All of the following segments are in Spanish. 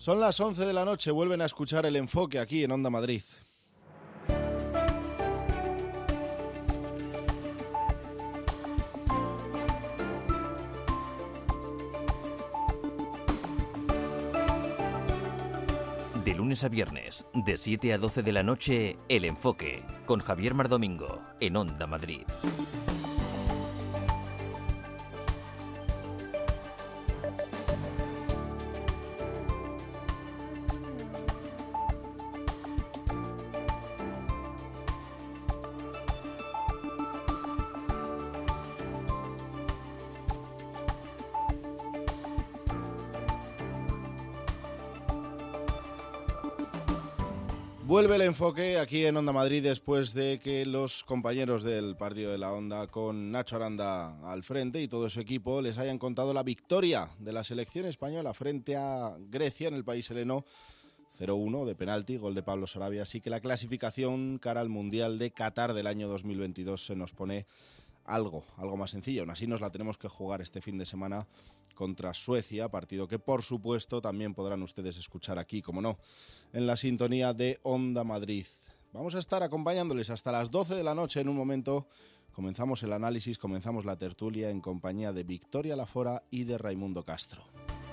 Son las 11 de la noche, vuelven a escuchar El Enfoque aquí en Onda Madrid. De lunes a viernes, de 7 a 12 de la noche, El Enfoque, con Javier Mardomingo, en Onda Madrid. Vuelve El Enfoque aquí en Onda Madrid después de que los compañeros del partido de la Onda, con Nacho Aranda al frente y todo su equipo, les hayan contado la victoria de la selección española frente a Grecia en el país heleno, 0-1 de penalti, gol de Pablo Sarabia. Así que la clasificación cara al Mundial de Qatar del año 2022 se nos pone algo más sencillo. Aún así nos la tenemos que jugar este fin de semana contra Suecia, partido que por supuesto también podrán ustedes escuchar aquí, como no, en la sintonía de Onda Madrid. Vamos a estar acompañándoles hasta las 12 de la noche. En un momento comenzamos el análisis, comenzamos la tertulia en compañía de Victoria Lafora y de Raimundo Castro.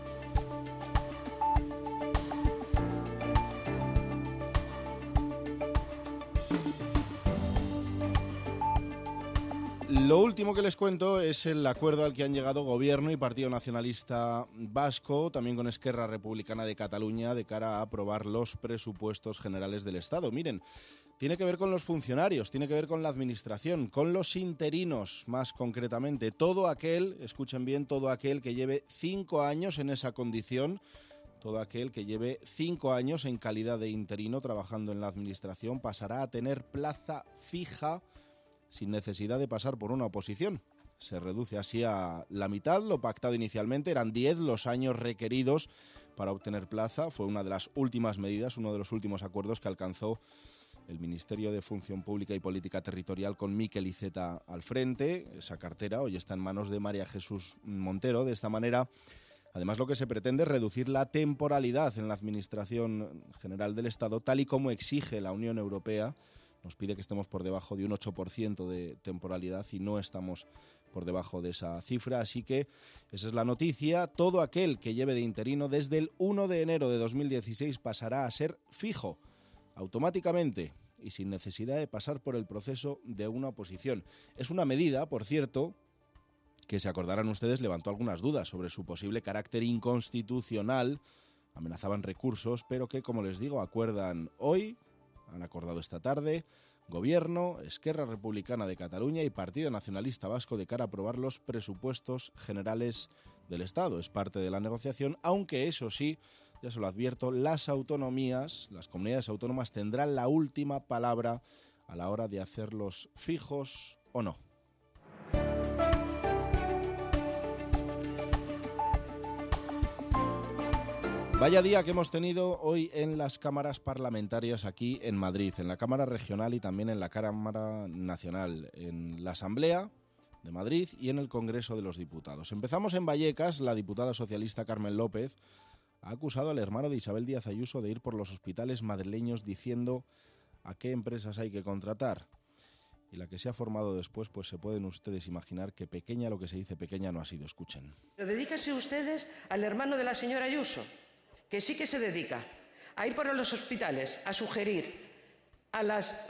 Lo último que les cuento es el acuerdo al que han llegado Gobierno y Partido Nacionalista Vasco, también con Esquerra Republicana de Cataluña, de cara a aprobar los presupuestos generales del Estado. Miren, tiene que ver con los funcionarios, tiene que ver con la administración, con los interinos más concretamente. Todo aquel, escuchen bien, todo aquel que lleve 5 años en esa condición, todo aquel que lleve 5 años en calidad de interino trabajando en la administración pasará a tener plaza fija sin necesidad de pasar por una oposición. Se reduce así a la mitad. Lo pactado inicialmente eran 10 los años requeridos para obtener plaza. Fue una de las últimas medidas, uno de los últimos acuerdos que alcanzó el Ministerio de Función Pública y Política Territorial con Miquel Iceta al frente. Esa cartera hoy está en manos de María Jesús Montero. De esta manera, además, lo que se pretende es reducir la temporalidad en la Administración General del Estado, tal y como exige la Unión Europea. Nos pide que estemos por debajo de un 8% de temporalidad y no estamos por debajo de esa cifra. Así que esa es la noticia. Todo aquel que lleve de interino desde el 1 de enero de 2016 pasará a ser fijo, automáticamente y sin necesidad de pasar por el proceso de una oposición. Es una medida, por cierto, que se acordarán ustedes, levantó algunas dudas sobre su posible carácter inconstitucional. Amenazaban recursos, pero que, como les digo, acuerdan hoy. Han acordado esta tarde Gobierno, Esquerra Republicana de Cataluña y Partido Nacionalista Vasco de cara a aprobar los presupuestos generales del Estado. Es parte de la negociación, aunque eso sí, ya se lo advierto, las autonomías, las comunidades autónomas tendrán la última palabra a la hora de hacerlos fijos o no. Vaya día que hemos tenido hoy en las cámaras parlamentarias aquí en Madrid, en la Cámara Regional y también en la Cámara Nacional, en la Asamblea de Madrid y en el Congreso de los Diputados. Empezamos en Vallecas. La diputada socialista Carmen López ha acusado al hermano de Isabel Díaz Ayuso de ir por los hospitales madrileños diciendo a qué empresas hay que contratar. Y la que se ha formado después, pues se pueden ustedes imaginar que pequeña, lo que se dice pequeña, no ha sido. Escuchen. Pero dedíquense ustedes al hermano de la señora Ayuso, que sí que se dedica a ir por los hospitales a sugerir a las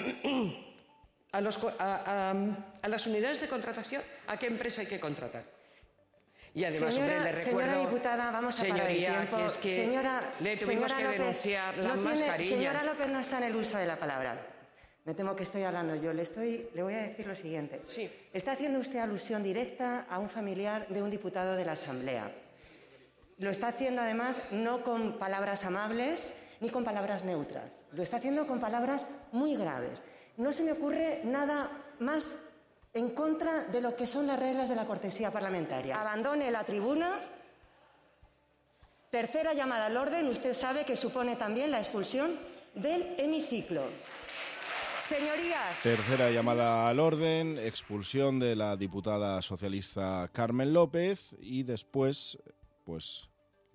unidades de contratación a qué empresa hay que contratar. Y además, le recuerdo, señora diputada, vamos a parar el tiempo. Que es que señora López, denunciar la mascarilla. Señora López no está en el uso de la palabra. Me temo que estoy hablando yo. Le voy a decir lo siguiente. Sí. Está haciendo usted alusión directa a un familiar de un diputado de la Asamblea. Lo está haciendo, además, no con palabras amables ni con palabras neutras. Lo está haciendo con palabras muy graves. No se me ocurre nada más en contra de lo que son las reglas de la cortesía parlamentaria. Abandone la tribuna. Tercera llamada al orden. Usted sabe que supone también la expulsión del hemiciclo. Señorías. Tercera llamada al orden, expulsión de la diputada socialista Carmen López y después, pues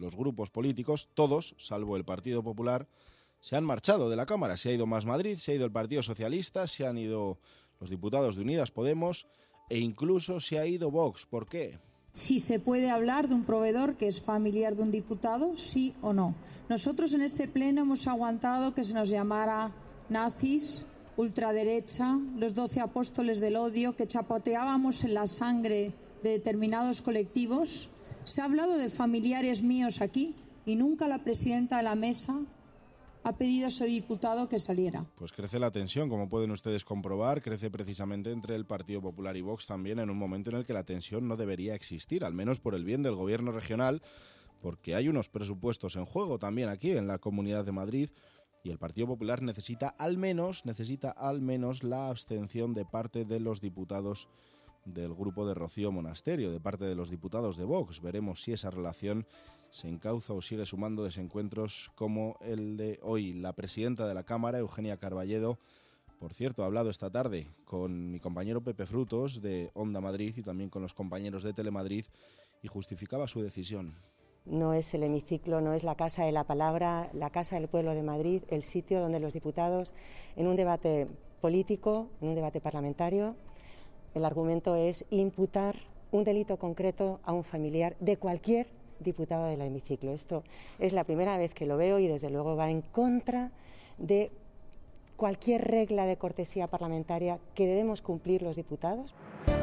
los grupos políticos, todos, salvo el Partido Popular, se han marchado de la Cámara. Se ha ido Más Madrid, se ha ido el Partido Socialista, se han ido los diputados de Unidas Podemos e incluso se ha ido Vox. ¿Por qué? Si se puede hablar de un proveedor que es familiar de un diputado, sí o no. Nosotros en este pleno hemos aguantado que se nos llamara nazis, ultraderecha, los 12 apóstoles del odio, que chapoteábamos en la sangre de determinados colectivos. Se ha hablado de familiares míos aquí y nunca la presidenta de la mesa ha pedido a su diputado que saliera. Pues crece la tensión, como pueden ustedes comprobar, crece precisamente entre el Partido Popular y Vox también en un momento en el que la tensión no debería existir, al menos por el bien del gobierno regional, porque hay unos presupuestos en juego también aquí en la Comunidad de Madrid y el Partido Popular necesita al menos la abstención de parte de los diputados del grupo de Rocío Monasterio, de parte de los diputados de Vox. Veremos si esa relación se encauza o sigue sumando desencuentros como el de hoy. La presidenta de la Cámara, Eugenia Carballedo, por cierto, ha hablado esta tarde con mi compañero Pepe Frutos de Onda Madrid y también con los compañeros de Telemadrid y justificaba su decisión. No es el hemiciclo, no es la Casa de la Palabra, la Casa del Pueblo de Madrid, el sitio donde los diputados, en un debate político, en un debate parlamentario, el argumento es imputar un delito concreto a un familiar de cualquier diputado del hemiciclo. Esto es la primera vez que lo veo y desde luego va en contra de cualquier regla de cortesía parlamentaria que debemos cumplir los diputados.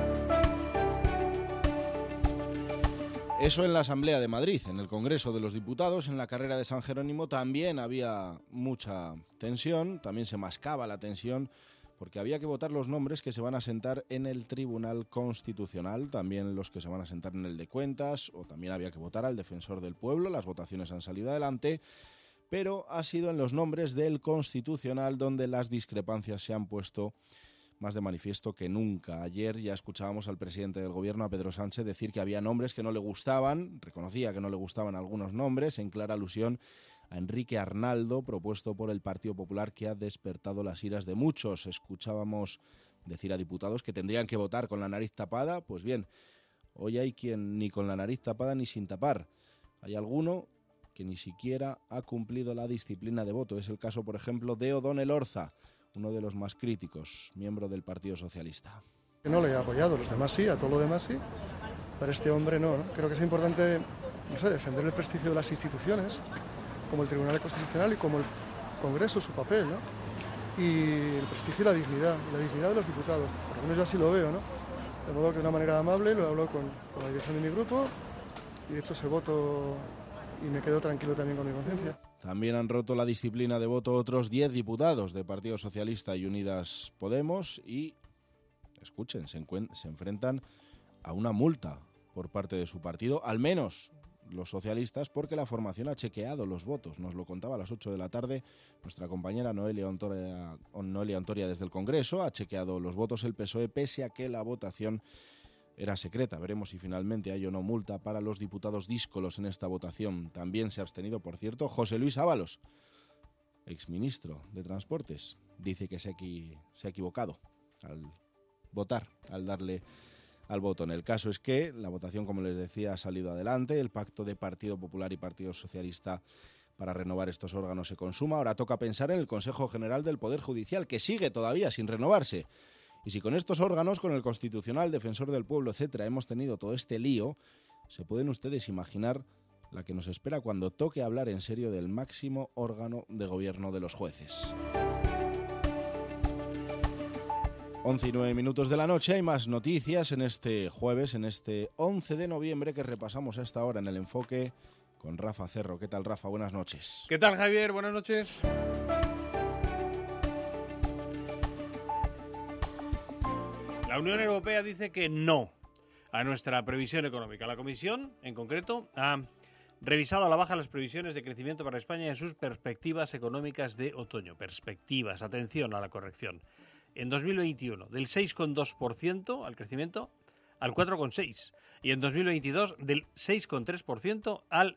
Eso en la Asamblea de Madrid, en el Congreso de los Diputados, en la carrera de San Jerónimo también había mucha tensión, también se mascaba la tensión porque había que votar los nombres que se van a sentar en el Tribunal Constitucional, también los que se van a sentar en el de Cuentas, o también había que votar al Defensor del Pueblo. Las votaciones han salido adelante, pero ha sido en los nombres del Constitucional donde las discrepancias se han puesto más de manifiesto que nunca. Ayer ya escuchábamos al presidente del Gobierno, a Pedro Sánchez, decir que había nombres que no le gustaban, reconocía que no le gustaban algunos nombres, en clara alusión a Enrique Arnaldo, propuesto por el Partido Popular, que ha despertado las iras de muchos. Escuchábamos decir a diputados que tendrían que votar con la nariz tapada. Pues bien, hoy hay quien ni con la nariz tapada ni sin tapar. Hay alguno que ni siquiera ha cumplido la disciplina de voto. Es el caso, por ejemplo, de O'Donnell Orza, uno de los más críticos, miembro del Partido Socialista. No le he apoyado, los demás sí, a todo lo demás sí, pero este hombre no. Creo que es importante, defender el prestigio de las instituciones, como el Tribunal Constitucional y como el Congreso, su papel, ¿no? Y el prestigio y la dignidad de los diputados, por lo menos yo así lo veo, ¿no? De modo que de una manera amable lo hablo con la dirección de mi grupo y de hecho ese voto y me quedo tranquilo también con mi conciencia. También han roto la disciplina de voto otros 10 diputados de Partido Socialista y Unidas Podemos y, escuchen, se enfrentan a una multa por parte de su partido, al menos los socialistas, porque la formación ha chequeado los votos. Nos lo contaba a las 8 de la tarde nuestra compañera Noelia Ontoria desde el Congreso. Ha chequeado los votos el PSOE pese a que la votación era secreta. Veremos si finalmente hay o no multa para los diputados díscolos en esta votación. También se ha abstenido, por cierto, José Luis Ábalos, exministro de Transportes. Dice que se ha equivocado al votar, al darle al botón. El caso es que la votación, como les decía, ha salido adelante. El pacto de Partido Popular y Partido Socialista para renovar estos órganos se consuma. Ahora toca pensar en el Consejo General del Poder Judicial, que sigue todavía sin renovarse. Y si con estos órganos, con el Constitucional, Defensor del Pueblo, etcétera, hemos tenido todo este lío, se pueden ustedes imaginar la que nos espera cuando toque hablar en serio del máximo órgano de gobierno de los jueces. 11:09 de la noche, hay más noticias en este jueves, en este 11 de noviembre que repasamos a esta hora en el Enfoque con Rafa Cerro. ¿Qué tal, Rafa? Buenas noches. ¿Qué tal, Javier? Buenas noches. La Unión Europea dice que no a nuestra previsión económica. La Comisión, en concreto, ha revisado a la baja las previsiones de crecimiento para España en sus perspectivas económicas de otoño. Perspectivas, atención a la corrección. En 2021, del 6,2% al crecimiento al 4,6%. y en 2022 del 6,3% al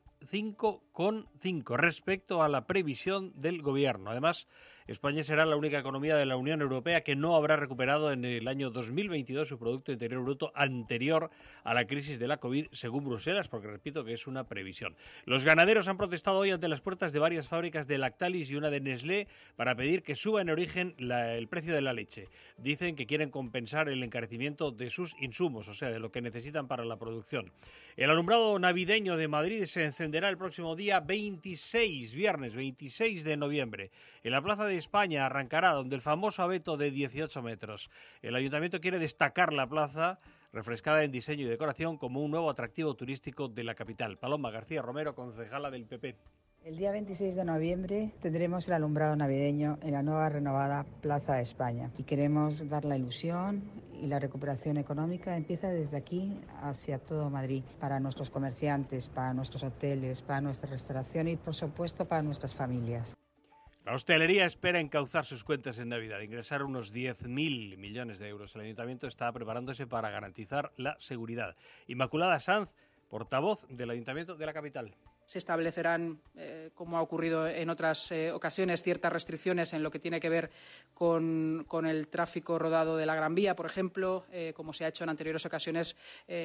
5,5% respecto a la previsión del gobierno. Además, España será la única economía de la Unión Europea que no habrá recuperado en el año 2022 su Producto Interior Bruto anterior a la crisis de la COVID, según Bruselas, porque repito que es una previsión. Los ganaderos han protestado hoy ante las puertas de varias fábricas de Lactalis y una de Nestlé para pedir que suba en origen el precio de la leche. Dicen que quieren compensar el encarecimiento de sus insumos, o sea, de lo que necesitan para la producción. El alumbrado navideño de Madrid se encenderá el próximo día 26, viernes 26 de noviembre. En la Plaza de España arrancará donde el famoso abeto de 18 metros. El ayuntamiento quiere destacar la plaza, refrescada en diseño y decoración, como un nuevo atractivo turístico de la capital. Paloma García Romero, concejala del PP. El día 26 de noviembre tendremos el alumbrado navideño en la nueva renovada Plaza de España y queremos dar la ilusión y la recuperación económica empieza desde aquí hacia todo Madrid, para nuestros comerciantes, para nuestros hoteles, para nuestra restauración y por supuesto para nuestras familias. La hostelería espera encauzar sus cuentas en Navidad, ingresar unos 10.000 millones de euros. El ayuntamiento está preparándose para garantizar la seguridad. Inmaculada Sanz, portavoz del ayuntamiento de la capital. Se establecerán, como ha ocurrido en otras ocasiones, ciertas restricciones en lo que tiene que ver con el tráfico rodado de la Gran Vía, por ejemplo, como se ha hecho en anteriores ocasiones,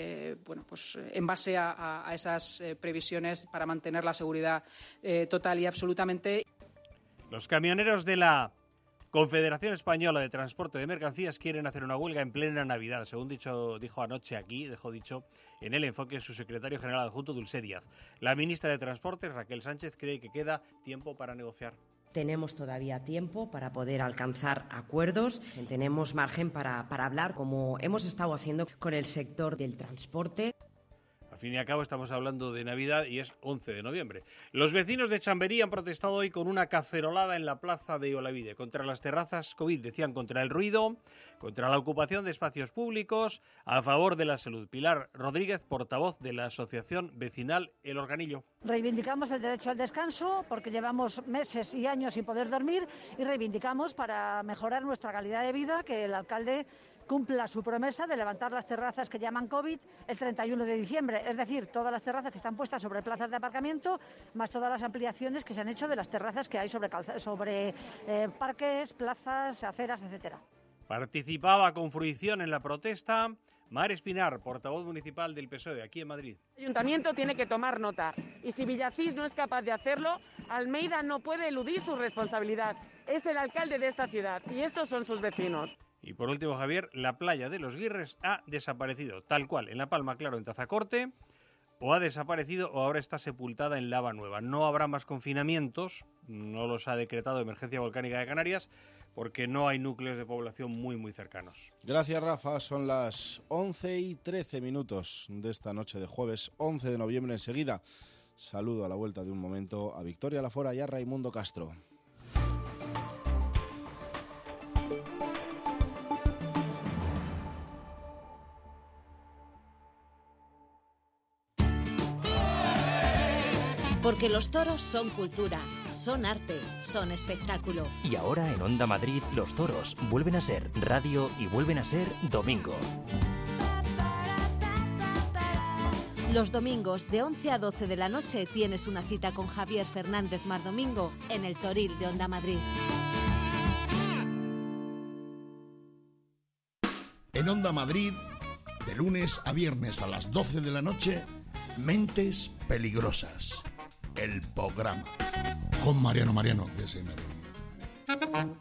en base a esas previsiones para mantener la seguridad total y absolutamente. Los camioneros de la Confederación Española de Transporte de Mercancías quieren hacer una huelga en plena Navidad, según dijo anoche aquí, dejó dicho en El Enfoque su secretario general adjunto Dulce Díaz. La ministra de Transportes, Raquel Sánchez, cree que queda tiempo para negociar. Tenemos todavía tiempo para poder alcanzar acuerdos, tenemos margen para hablar, como hemos estado haciendo con el sector del transporte. Al fin y al cabo estamos hablando de Navidad y es 11 de noviembre. Los vecinos de Chamberí han protestado hoy con una cacerolada en la plaza de Olavide contra las terrazas COVID, decían, contra el ruido, contra la ocupación de espacios públicos, a favor de la salud. Pilar Rodríguez, portavoz de la Asociación Vecinal El Organillo. Reivindicamos el derecho al descanso porque llevamos meses y años sin poder dormir y reivindicamos para mejorar nuestra calidad de vida que el alcalde cumpla su promesa de levantar las terrazas que llaman COVID el 31 de diciembre, es decir, todas las terrazas que están puestas sobre plazas de aparcamiento, más todas las ampliaciones que se han hecho de las terrazas que hay sobre parques, plazas, aceras, etcétera. Participaba con fruición en la protesta Mar Espinar, portavoz municipal del PSOE aquí en Madrid. El ayuntamiento tiene que tomar nota y si Villacís no es capaz de hacerlo, Almeida no puede eludir su responsabilidad. Es el alcalde de esta ciudad y estos son sus vecinos. Y por último, Javier, la playa de los Guirres ha desaparecido, tal cual, en La Palma, claro, en Tazacorte, o ha desaparecido o ahora está sepultada en Lava Nueva. No habrá más confinamientos, no los ha decretado Emergencia Volcánica de Canarias, porque no hay núcleos de población muy cercanos. Gracias, Rafa. Son las 11:13 de esta noche de jueves 11 de noviembre. Enseguida saludo a la vuelta de un momento a Victoria Lafora y a Raimundo Castro. Porque los toros son cultura, son arte, son espectáculo. Y ahora en Onda Madrid los toros vuelven a ser radio y vuelven a ser domingo. Los domingos de 11 a 12 de la noche tienes una cita con Javier Fernández Mardomingo en el Toril de Onda Madrid. En Onda Madrid, de lunes a viernes a las 12 de la noche, Mentes Peligrosas. El programa con Mariano, que se me ha venido.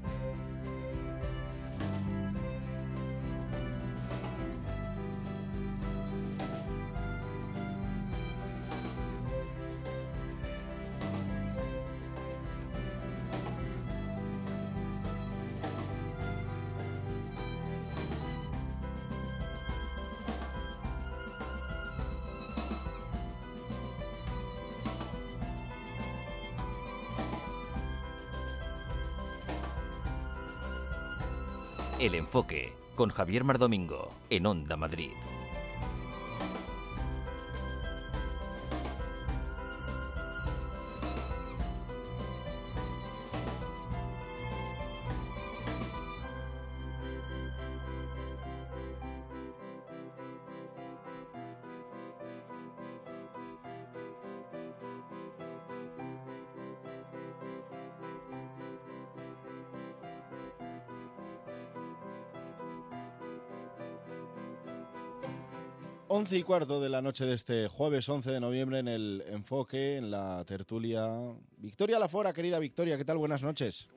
El Enfoque, con Javier Mardomingo, en Onda Madrid. 11:15 de la noche de este jueves 11 de noviembre en el Enfoque, en la tertulia. Victoria Lafora, querida Victoria, ¿qué tal? Buenas noches.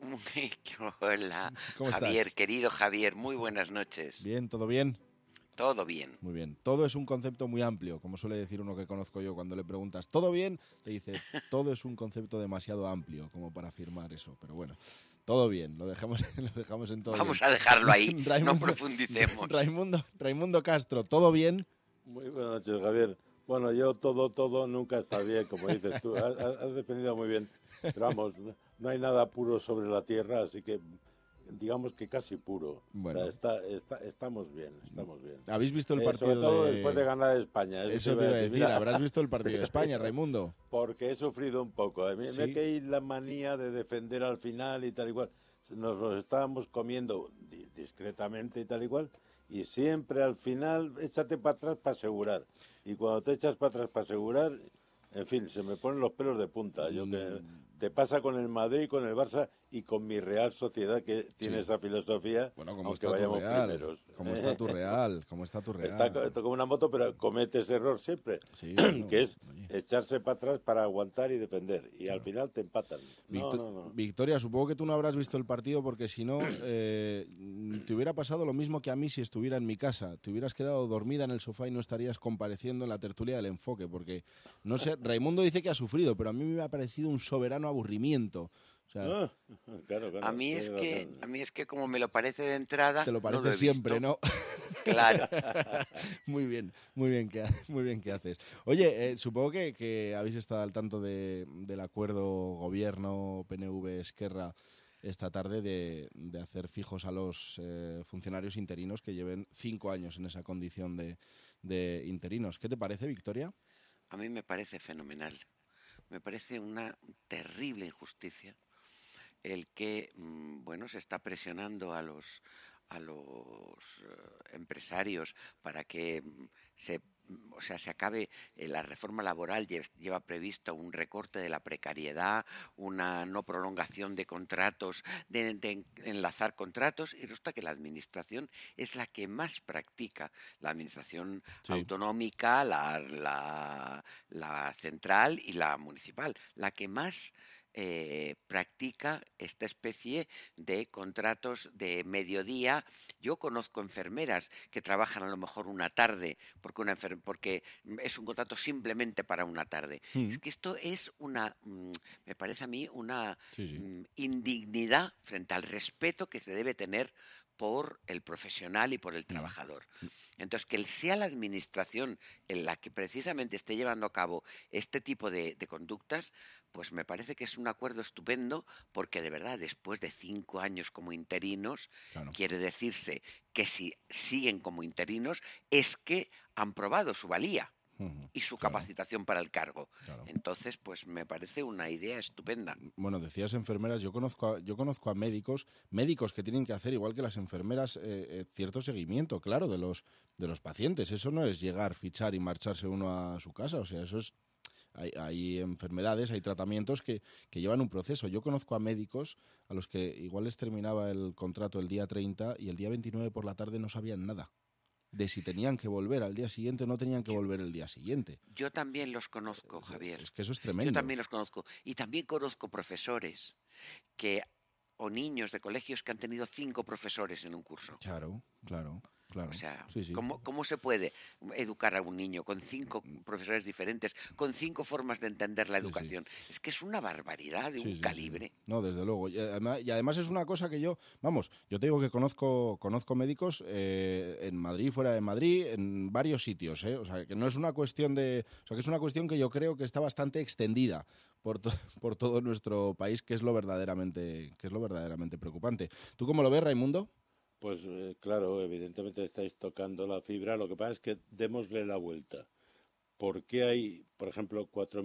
Hola, ¿Cómo Javier, estás? querido Javier, muy buenas noches. Bien, ¿todo bien? Todo bien. Muy bien. Todo es un concepto muy amplio, como suele decir uno que conozco yo cuando le preguntas ¿todo bien? Te dice, todo es un concepto demasiado amplio como para afirmar eso, pero bueno. Todo bien, lo dejamos en todo Vamos bien. a dejarlo ahí, no profundicemos. Raimundo Castro, ¿todo bien? Muy buenas noches, Javier. Bueno, yo todo nunca está bien, como dices tú. Has defendido muy bien. Pero vamos, no hay nada puro sobre la tierra, así que digamos que casi puro. Bueno. O sea, estamos bien. ¿Habéis visto el partido sobre todo de... después de ganar España. Eso te iba a decir, mira. ¿habrás visto el partido de España, Raimundo? Porque he sufrido un poco. A mí ¿Sí? me caí la manía de defender al final y tal y cual. Nos lo estábamos comiendo discretamente y tal y cual. Y siempre al final, échate para atrás para asegurar. Y cuando te echas para atrás para asegurar, en fin, se me ponen los pelos de punta. Yo que te pasa con el Madrid, con el Barça y con mi Real Sociedad, que tiene esa filosofía, Bueno, como aunque está tu vayamos Real, primeros. como está tu Real, como está tu Real. Está como una moto, pero comete ese error siempre, Sí, bueno, que es echarse para atrás para aguantar y defender. Y al final te empatan. No. Victoria, supongo que tú no habrás visto el partido porque si no, te hubiera pasado lo mismo que a mí si estuviera en mi casa. Te hubieras quedado dormida en el sofá y no estarías compareciendo en la tertulia del Enfoque, porque, no sé, Raimundo dice que ha sufrido, pero a mí me ha parecido un soberano aburrimiento. O sea, claro, a mí es que como me lo parece de entrada, te lo parece no lo he siempre, visto. ¿no? Claro. Muy bien que haces. Oye, supongo que habéis estado al tanto del acuerdo gobierno PNV-Esquerra esta tarde de hacer fijos a los funcionarios interinos que lleven 5 años en esa condición de interinos. ¿Qué te parece, Victoria? A mí me parece fenomenal. Me parece una terrible injusticia el que, se está presionando a los empresarios para que se acabe la reforma laboral. Lleva previsto un recorte de la precariedad, una no prolongación de contratos, de enlazar contratos, y resulta que la administración es la que más practica, la administración autonómica, la central y la municipal, la que más practica esta especie de contratos de mediodía. Yo conozco enfermeras que trabajan a lo mejor una tarde porque es un contrato simplemente para una tarde. Es que esto es me parece a mí una indignidad frente al respeto que se debe tener por el profesional y por el trabajador. Entonces, que sea la administración en la que precisamente esté llevando a cabo este tipo de conductas, pues me parece que es un acuerdo estupendo, porque de verdad, después de 5 años como interinos, quiere decirse que si siguen como interinos es que han probado su valía y su capacitación para el cargo. Entonces, pues me parece una idea estupenda. Bueno, decías enfermeras, yo conozco a médicos que tienen que hacer, igual que las enfermeras, cierto seguimiento, claro, de los pacientes. Eso no es llegar, fichar y marcharse uno a su casa, o sea, eso es... Hay enfermedades, hay tratamientos que llevan un proceso. Yo conozco a médicos a los que igual les terminaba el contrato el día 30 y el día 29 por la tarde no sabían nada de si tenían que volver al día siguiente o no tenían que volver el día siguiente. Yo también los conozco, Javier. Es que eso es tremendo. Yo también los conozco. Y también conozco profesores o niños de colegios que han tenido 5 profesores en un curso. Claro. O sea, sí. ¿cómo se puede educar a un niño con 5 profesores diferentes, con 5 formas de entender la educación? Es que es una barbaridad de un calibre. Sí. No, desde luego. Y además es una cosa que yo te digo que conozco médicos en Madrid, fuera de Madrid, en varios sitios, O sea, que no es una cuestión que es una cuestión que yo creo que está bastante extendida por todo nuestro país, que es lo verdaderamente preocupante. ¿Tú cómo lo ves, Raimundo? Pues claro, evidentemente estáis tocando la fibra. Lo que pasa es que démosle la vuelta. ¿Por qué hay, por ejemplo,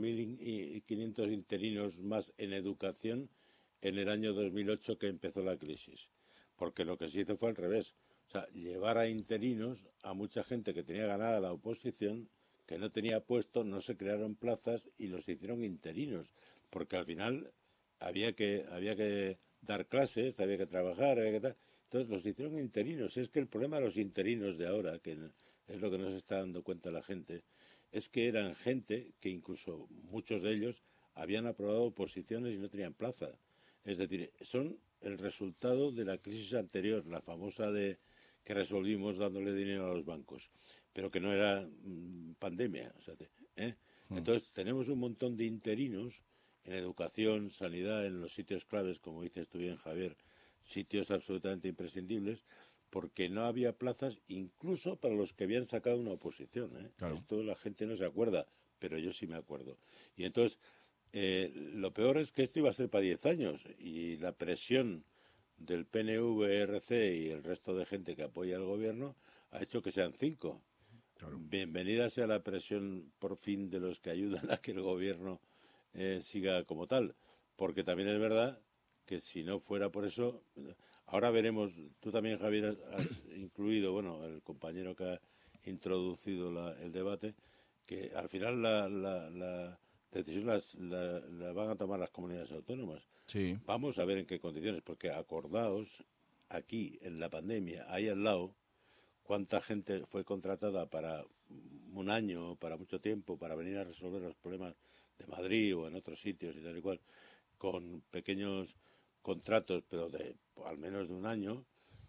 4.500 interinos más en educación en el año 2008 que empezó la crisis? Porque lo que se hizo fue al revés. O sea, llevar a interinos a mucha gente que tenía ganada la oposición, que no tenía puesto, no se crearon plazas y los hicieron interinos. Porque al final había que dar clases, había que trabajar, había que tal. Entonces los hicieron interinos. Es que el problema de los interinos de ahora, que es lo que no se está dando cuenta la gente, es que eran gente que incluso muchos de ellos habían aprobado oposiciones y no tenían plaza. Es decir, son el resultado de la crisis anterior, la famosa de que resolvimos dándole dinero a los bancos, pero que no era pandemia. O sea, Entonces, tenemos un montón de interinos en educación, sanidad, en los sitios claves, como dices tú bien, Javier, sitios absolutamente imprescindibles, porque no había plazas incluso para los que habían sacado una oposición. Claro. Esto la gente no se acuerda, pero yo sí me acuerdo. Y entonces, lo peor es que esto iba a ser para 10 años y la presión del PNV, ERC y el resto de gente que apoya al gobierno ha hecho que sean 5. Claro. Bienvenida sea la presión por fin de los que ayudan a que el gobierno siga como tal, porque también es verdad que si no fuera por eso, ahora veremos, tú también, Javier, has incluido, bueno, el compañero que ha introducido el debate, que al final la decisión la van a tomar las comunidades autónomas. Sí. Vamos a ver en qué condiciones, porque acordaos, aquí en la pandemia, ahí al lado, cuánta gente fue contratada para un año, para mucho tiempo, para venir a resolver los problemas de Madrid o en otros sitios y tal y cual, con pequeños contratos, pero de al menos de un año,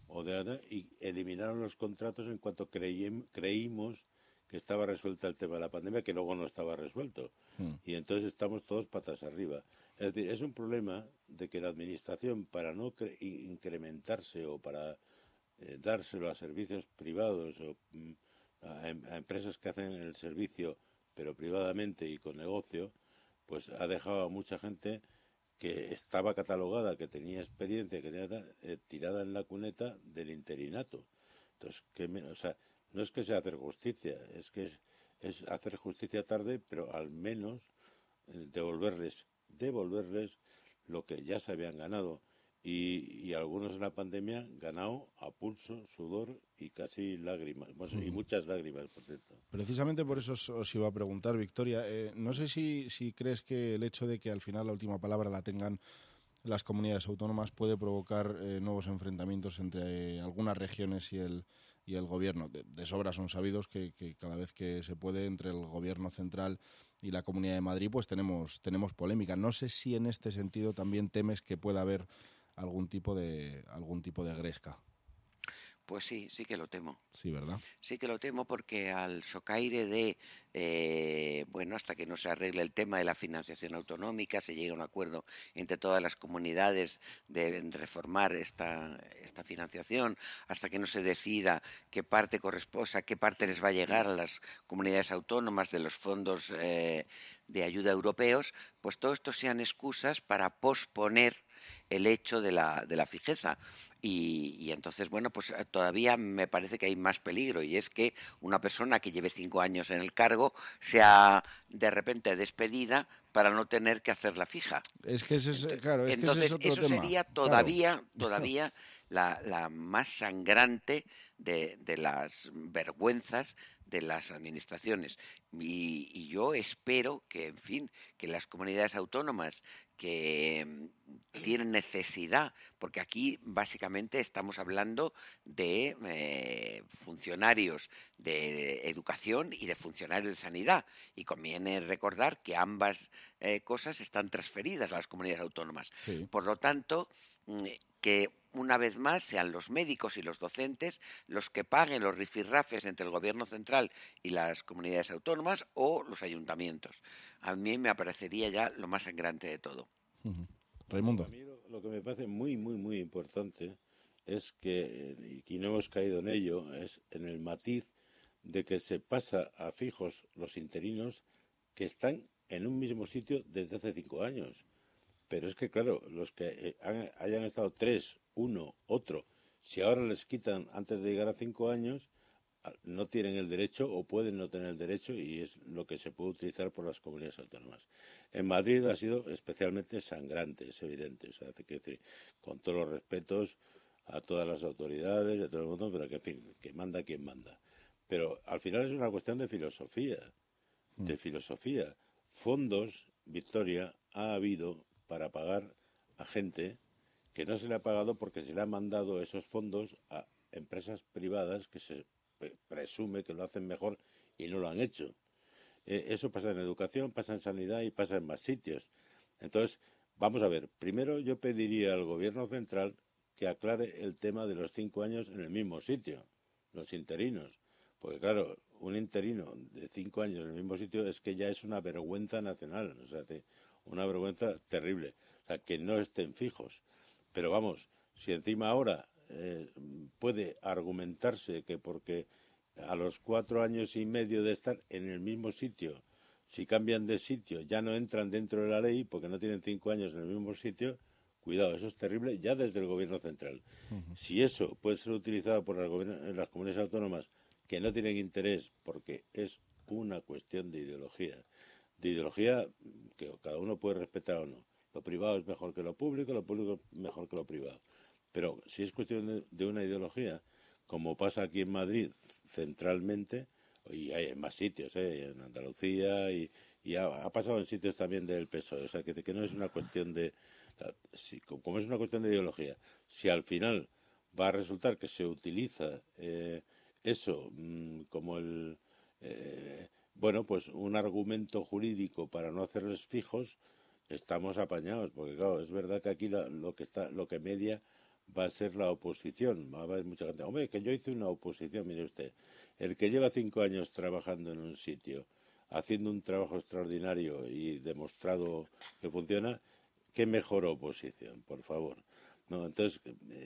y eliminaron los contratos en cuanto creímos que estaba resuelta el tema de la pandemia, que luego no estaba resuelto. Y entonces estamos todos patas arriba. Es decir, es un problema de que la administración, para no incrementarse o para dárselo a servicios privados o a empresas que hacen el servicio, pero privadamente y con negocio, pues ha dejado a mucha gente que estaba catalogada, que tenía experiencia, que tenía tirada en la cuneta del interinato. Entonces, no es que sea hacer justicia, es que es hacer justicia tarde, pero al menos devolverles lo que ya se habían ganado. Y algunos en la pandemia ganado a pulso, sudor y casi lágrimas, y muchas lágrimas, por cierto. Precisamente por eso os iba a preguntar, Victoria, no sé si crees que el hecho de que al final la última palabra la tengan las comunidades autónomas puede provocar nuevos enfrentamientos entre algunas regiones y el gobierno. De sobra son sabidos que cada vez que se puede entre el gobierno central y la Comunidad de Madrid, pues tenemos polémica. No sé si en este sentido también temes que pueda haber algún tipo de gresca. Pues sí que lo temo. Sí, ¿verdad? Sí que lo temo porque al socaire de, hasta que no se arregle el tema de la financiación autonómica, se llegue a un acuerdo entre todas las comunidades de reformar esta financiación, hasta que no se decida qué parte corresponde, qué parte les va a llegar a las comunidades autónomas de los fondos de ayuda europeos, pues todo esto sean excusas para posponer el hecho de la fijeza. Y entonces, pues todavía me parece que hay más peligro, y es que una persona que lleve 5 años en el cargo sea de repente despedida para no tener que hacer la fija. Es que ese es otro eso tema. Sería todavía la más sangrante de las vergüenzas de las administraciones. Y yo espero que, en fin, que las comunidades autónomas que tienen necesidad, porque aquí básicamente estamos hablando de funcionarios de educación y de funcionarios de sanidad, y conviene recordar que ambas cosas están transferidas a las comunidades autónomas. Sí. Por lo tanto, que una vez más sean los médicos y los docentes los que paguen los rifirrafes entre el gobierno central y las comunidades autónomas o los ayuntamientos. A mí me parecería ya lo más sangrante de todo. Raimundo. A mí lo que me parece muy, muy, muy importante es que, y no hemos caído en ello, es en el matiz de que se pasa a fijos los interinos que están en un mismo sitio desde hace 5 años. Pero es que, claro, los que hayan estado 3, uno, otro, si ahora les quitan antes de llegar a 5 años, no tienen el derecho o pueden no tener el derecho, y es lo que se puede utilizar por las comunidades autónomas. En Madrid ha sido especialmente sangrante, es evidente. O sea, hay que decir, con todos los respetos a todas las autoridades y a todo el mundo, pero que, en fin, que manda quien manda. Pero al final es una cuestión de filosofía. Fondos, Victoria, ha habido para pagar a gente que no se le ha pagado porque se le han mandado esos fondos a empresas privadas que se presume que lo hacen mejor y no lo han hecho. Eso pasa en educación, pasa en sanidad y pasa en más sitios. Entonces, vamos a ver, primero yo pediría al Gobierno central que aclare el tema de los 5 años en el mismo sitio, los interinos. Porque claro, un interino de 5 años en el mismo sitio es que ya es una vergüenza nacional, o sea, una vergüenza terrible. O sea, que no estén fijos. Pero vamos, si encima ahora puede argumentarse que porque a los 4 años y medio de estar en el mismo sitio, si cambian de sitio ya no entran dentro de la ley porque no tienen 5 años en el mismo sitio, cuidado, eso es terrible ya desde el Gobierno central. Si eso puede ser utilizado por las comunidades autónomas que no tienen interés porque es una cuestión de ideología que cada uno puede respetar o no. Lo privado es mejor que lo público es mejor que lo privado. Pero si es cuestión de una ideología, como pasa aquí en Madrid centralmente, y hay en más sitios, en Andalucía, y ha pasado en sitios también del PSOE, o sea, que no es una cuestión de... como es una cuestión de ideología, si al final va a resultar que se utiliza eso como pues un argumento jurídico para no hacerles fijos, estamos apañados, porque claro, es verdad que aquí lo que media va a ser la oposición. Va a haber mucha gente, hombre, que yo hice una oposición, mire usted, el que lleva 5 años trabajando en un sitio, haciendo un trabajo extraordinario y demostrado que funciona, ¿qué mejor oposición, por favor? No, entonces,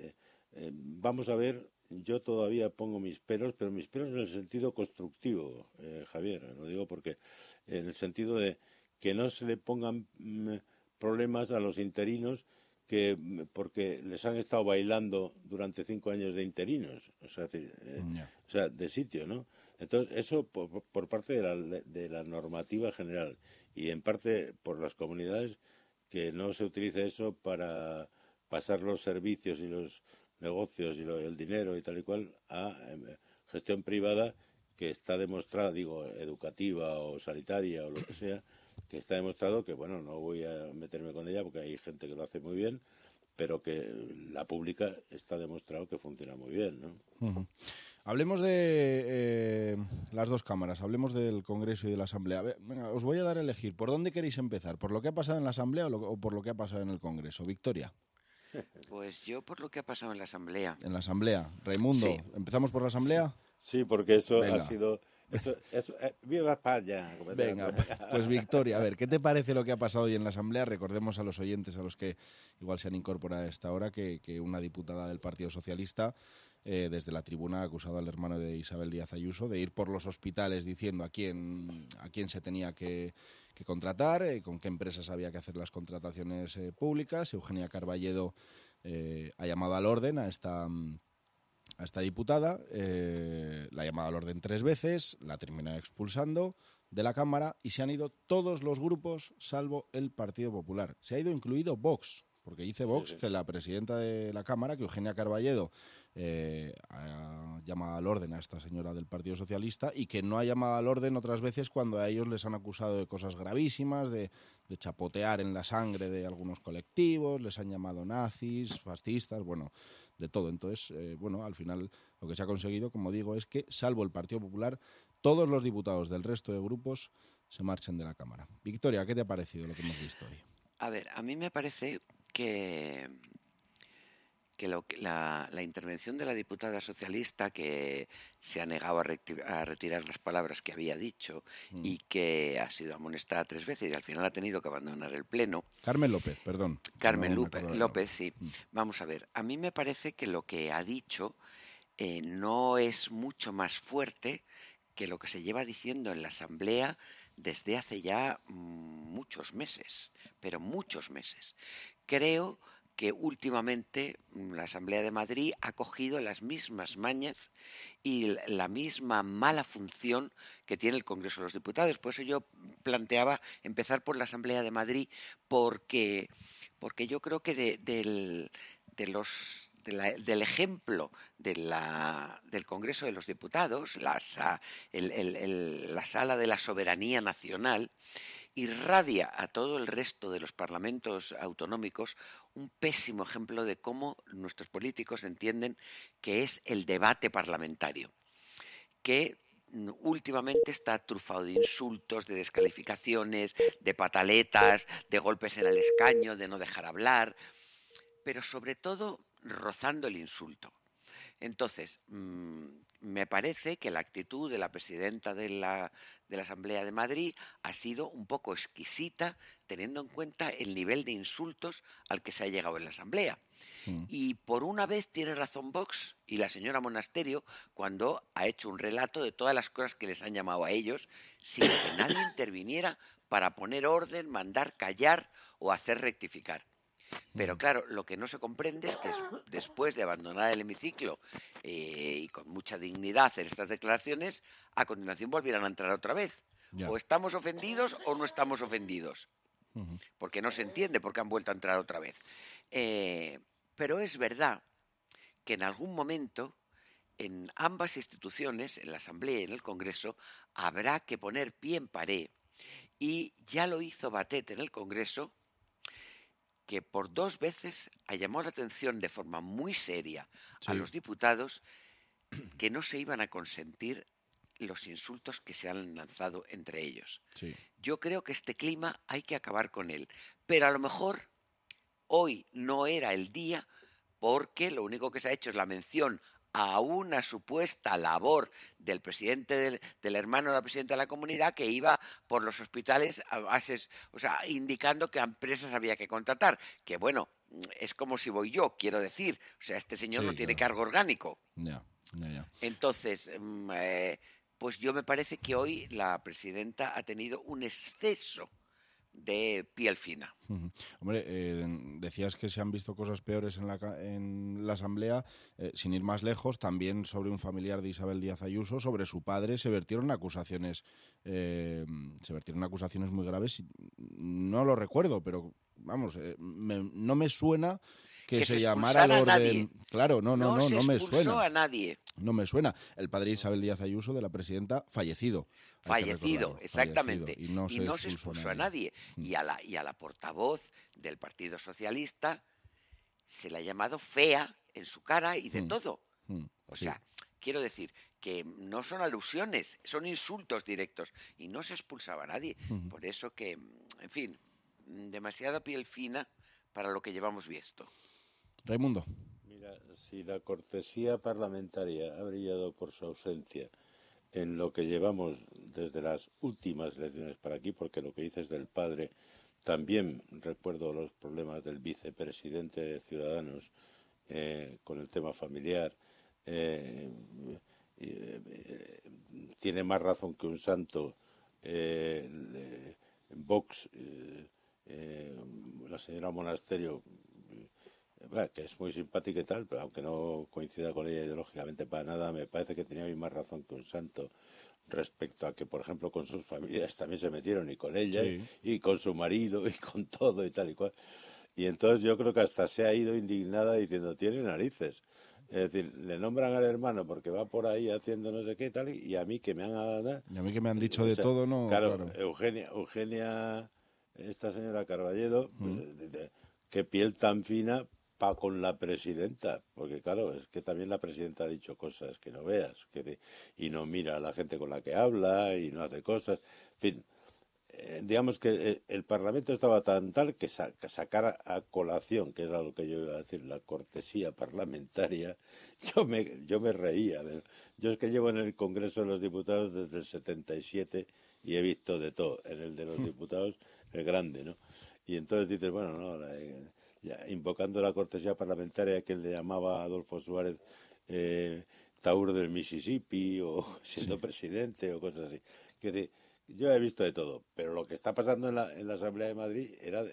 vamos a ver, yo todavía pongo mis peros, pero mis peros en el sentido constructivo, Javier, lo digo porque en el sentido de que no se le pongan problemas a los interinos porque les han estado bailando durante 5 años de interinos, o sea, de sitio, ¿no? Entonces, eso por parte de la normativa general y en parte por las comunidades, que no se utilice eso para pasar los servicios y los negocios y el dinero y tal y cual a gestión privada que está demostrada, educativa o sanitaria o lo que sea, que está demostrado que, bueno, no voy a meterme con ella porque hay gente que lo hace muy bien, pero que la pública está demostrado que funciona muy bien, ¿no? Hablemos de las dos cámaras, hablemos del Congreso y de la Asamblea. A ver, venga, os voy a dar a elegir. ¿Por dónde queréis empezar? ¿Por lo que ha pasado en la Asamblea o por lo que ha pasado en el Congreso? Victoria. Pues yo por lo que ha pasado en la Asamblea. En la Asamblea. Raimundo, Sí. ¿empezamos por la Asamblea? Sí, porque eso Venga. ha sido... ¡Viva España! Venga, pues Victoria, a ver, ¿qué te parece lo que ha pasado hoy en la Asamblea? Recordemos a los oyentes, a los que igual se han incorporado a esta hora, que una diputada del Partido Socialista desde la tribuna ha acusado al hermano de Isabel Díaz Ayuso de ir por los hospitales diciendo a quién se tenía que contratar, con qué empresas había que hacer las contrataciones públicas. Eugenia Carballedo ha llamado al orden a esta diputada, la ha llamado al orden 3 veces, la ha terminado expulsando de la Cámara y se han ido todos los grupos salvo el Partido Popular. Se ha ido incluido Vox, porque dice Vox que la presidenta de la Cámara, que Eugenia Carballedo, ha llamado al orden a esta señora del Partido Socialista y que no ha llamado al orden otras veces cuando a ellos les han acusado de cosas gravísimas, de chapotear en la sangre de algunos colectivos, les han llamado nazis, fascistas, bueno, de todo. Entonces, al final lo que se ha conseguido, como digo, es que, salvo el Partido Popular, todos los diputados del resto de grupos se marchen de la Cámara. Victoria, ¿qué te ha parecido lo que hemos visto hoy? A ver, a mí me parece que la intervención de la diputada socialista, que se ha negado a retirar las palabras que había dicho y que ha sido amonestada 3 veces y al final ha tenido que abandonar el Pleno. Carmen López, perdón. Carmen López, sí. Vamos a ver, a mí me parece que lo que ha dicho no es mucho más fuerte que lo que se lleva diciendo en la Asamblea desde hace ya muchos meses, pero muchos meses. Creo que últimamente la Asamblea de Madrid ha cogido las mismas mañas y la misma mala función que tiene el Congreso de los Diputados. Por eso yo planteaba empezar por la Asamblea de Madrid, porque yo creo que del ejemplo del Congreso de los Diputados, la sala de la soberanía nacional, irradia a todo el resto de los parlamentos autonómicos un pésimo ejemplo de cómo nuestros políticos entienden que es el debate parlamentario. que últimamente está trufado de insultos, de descalificaciones, de pataletas, de golpes en el escaño, de no dejar hablar, pero sobre todo rozando el insulto. Entonces, me parece que la actitud de la presidenta de la Asamblea de Madrid ha sido un poco exquisita, teniendo en cuenta el nivel de insultos al que se ha llegado en la Asamblea. Y por una vez tiene razón Vox y la señora Monasterio cuando ha hecho un relato de todas las cosas que les han llamado a ellos sin que nadie interviniera para poner orden, mandar callar o hacer rectificar. Pero claro, lo que no se comprende es que después de abandonar el hemiciclo y con mucha dignidad hacer estas declaraciones, a continuación volvieran a entrar otra vez. Ya. O estamos ofendidos o no estamos ofendidos. Porque no se entiende por qué han vuelto a entrar otra vez. Pero es verdad que en algún momento en ambas instituciones, en la Asamblea y en el Congreso, habrá que poner pie en pared. Y ya lo hizo Batet en el Congreso, que por 2 veces ha llamado la atención de forma muy seria a los diputados que no se iban a consentir los insultos que se han lanzado entre ellos. Sí. Yo creo que este clima hay que acabar con él, pero a lo mejor hoy no era el día porque lo único que se ha hecho es la mención a una supuesta labor del presidente del hermano de la presidenta de la comunidad que iba por los hospitales indicando que a empresas había que contratar, que bueno, es como si voy yo, quiero decir, o sea, este señor no tiene cargo orgánico. Ya. Entonces, pues yo me parece que hoy la presidenta ha tenido un exceso de piel fina. Hombre, decías que se han visto cosas peores en la Asamblea, sin ir más lejos, también sobre un familiar de Isabel Díaz Ayuso, sobre su padre, se vertieron acusaciones muy graves. No lo recuerdo, pero vamos, no me suena que se llamara al orden. Claro, no me suena. A nadie. No me suena. El padre de Isabel Díaz Ayuso, de la presidenta, fallecido, exactamente. Y no se expulsó a nadie. Y a la portavoz del Partido Socialista se le ha llamado fea en su cara y de todo. O sea, quiero decir que no son alusiones, son insultos directos. Y no se expulsaba a nadie. Por eso que, en fin, demasiada piel fina para lo que llevamos visto. Raimundo. Mira, si la cortesía parlamentaria ha brillado por su ausencia en lo que llevamos desde las últimas elecciones para aquí, porque lo que dices del padre, también recuerdo los problemas del vicepresidente de Ciudadanos con el tema familiar, tiene más razón que un santo Vox, la señora Monasterio, que es muy simpática y tal, pero aunque no coincida con ella ideológicamente para nada, me parece que tenía más razón que un santo respecto a que, por ejemplo, con sus familias también se metieron, y con ella, y con su marido, y con todo, y tal y cual. Y entonces yo creo que hasta se ha ido indignada diciendo, tiene narices. Es decir, le nombran al hermano porque va por ahí haciendo no sé qué tal, y a mí que me han dicho de todo, ¿no? Claro. Eugenia, esta señora Carballedo, qué piel tan fina con la presidenta, porque claro, es que también la presidenta ha dicho cosas que no veas, y no mira a la gente con la que habla, y no hace cosas, en fin, digamos que el Parlamento estaba tan tal que sacar a colación, que era lo que yo iba a decir, la cortesía parlamentaria, yo me reía. Yo es que llevo en el Congreso de los Diputados desde el 77 y he visto de todo, en el de los diputados, el grande, ¿no? Y entonces dices, bueno, no, ya, invocando la cortesía parlamentaria que le llamaba a Adolfo Suárez Taur del Mississippi, o siendo presidente, o cosas así. Yo he visto de todo, pero lo que está pasando en la Asamblea de Madrid era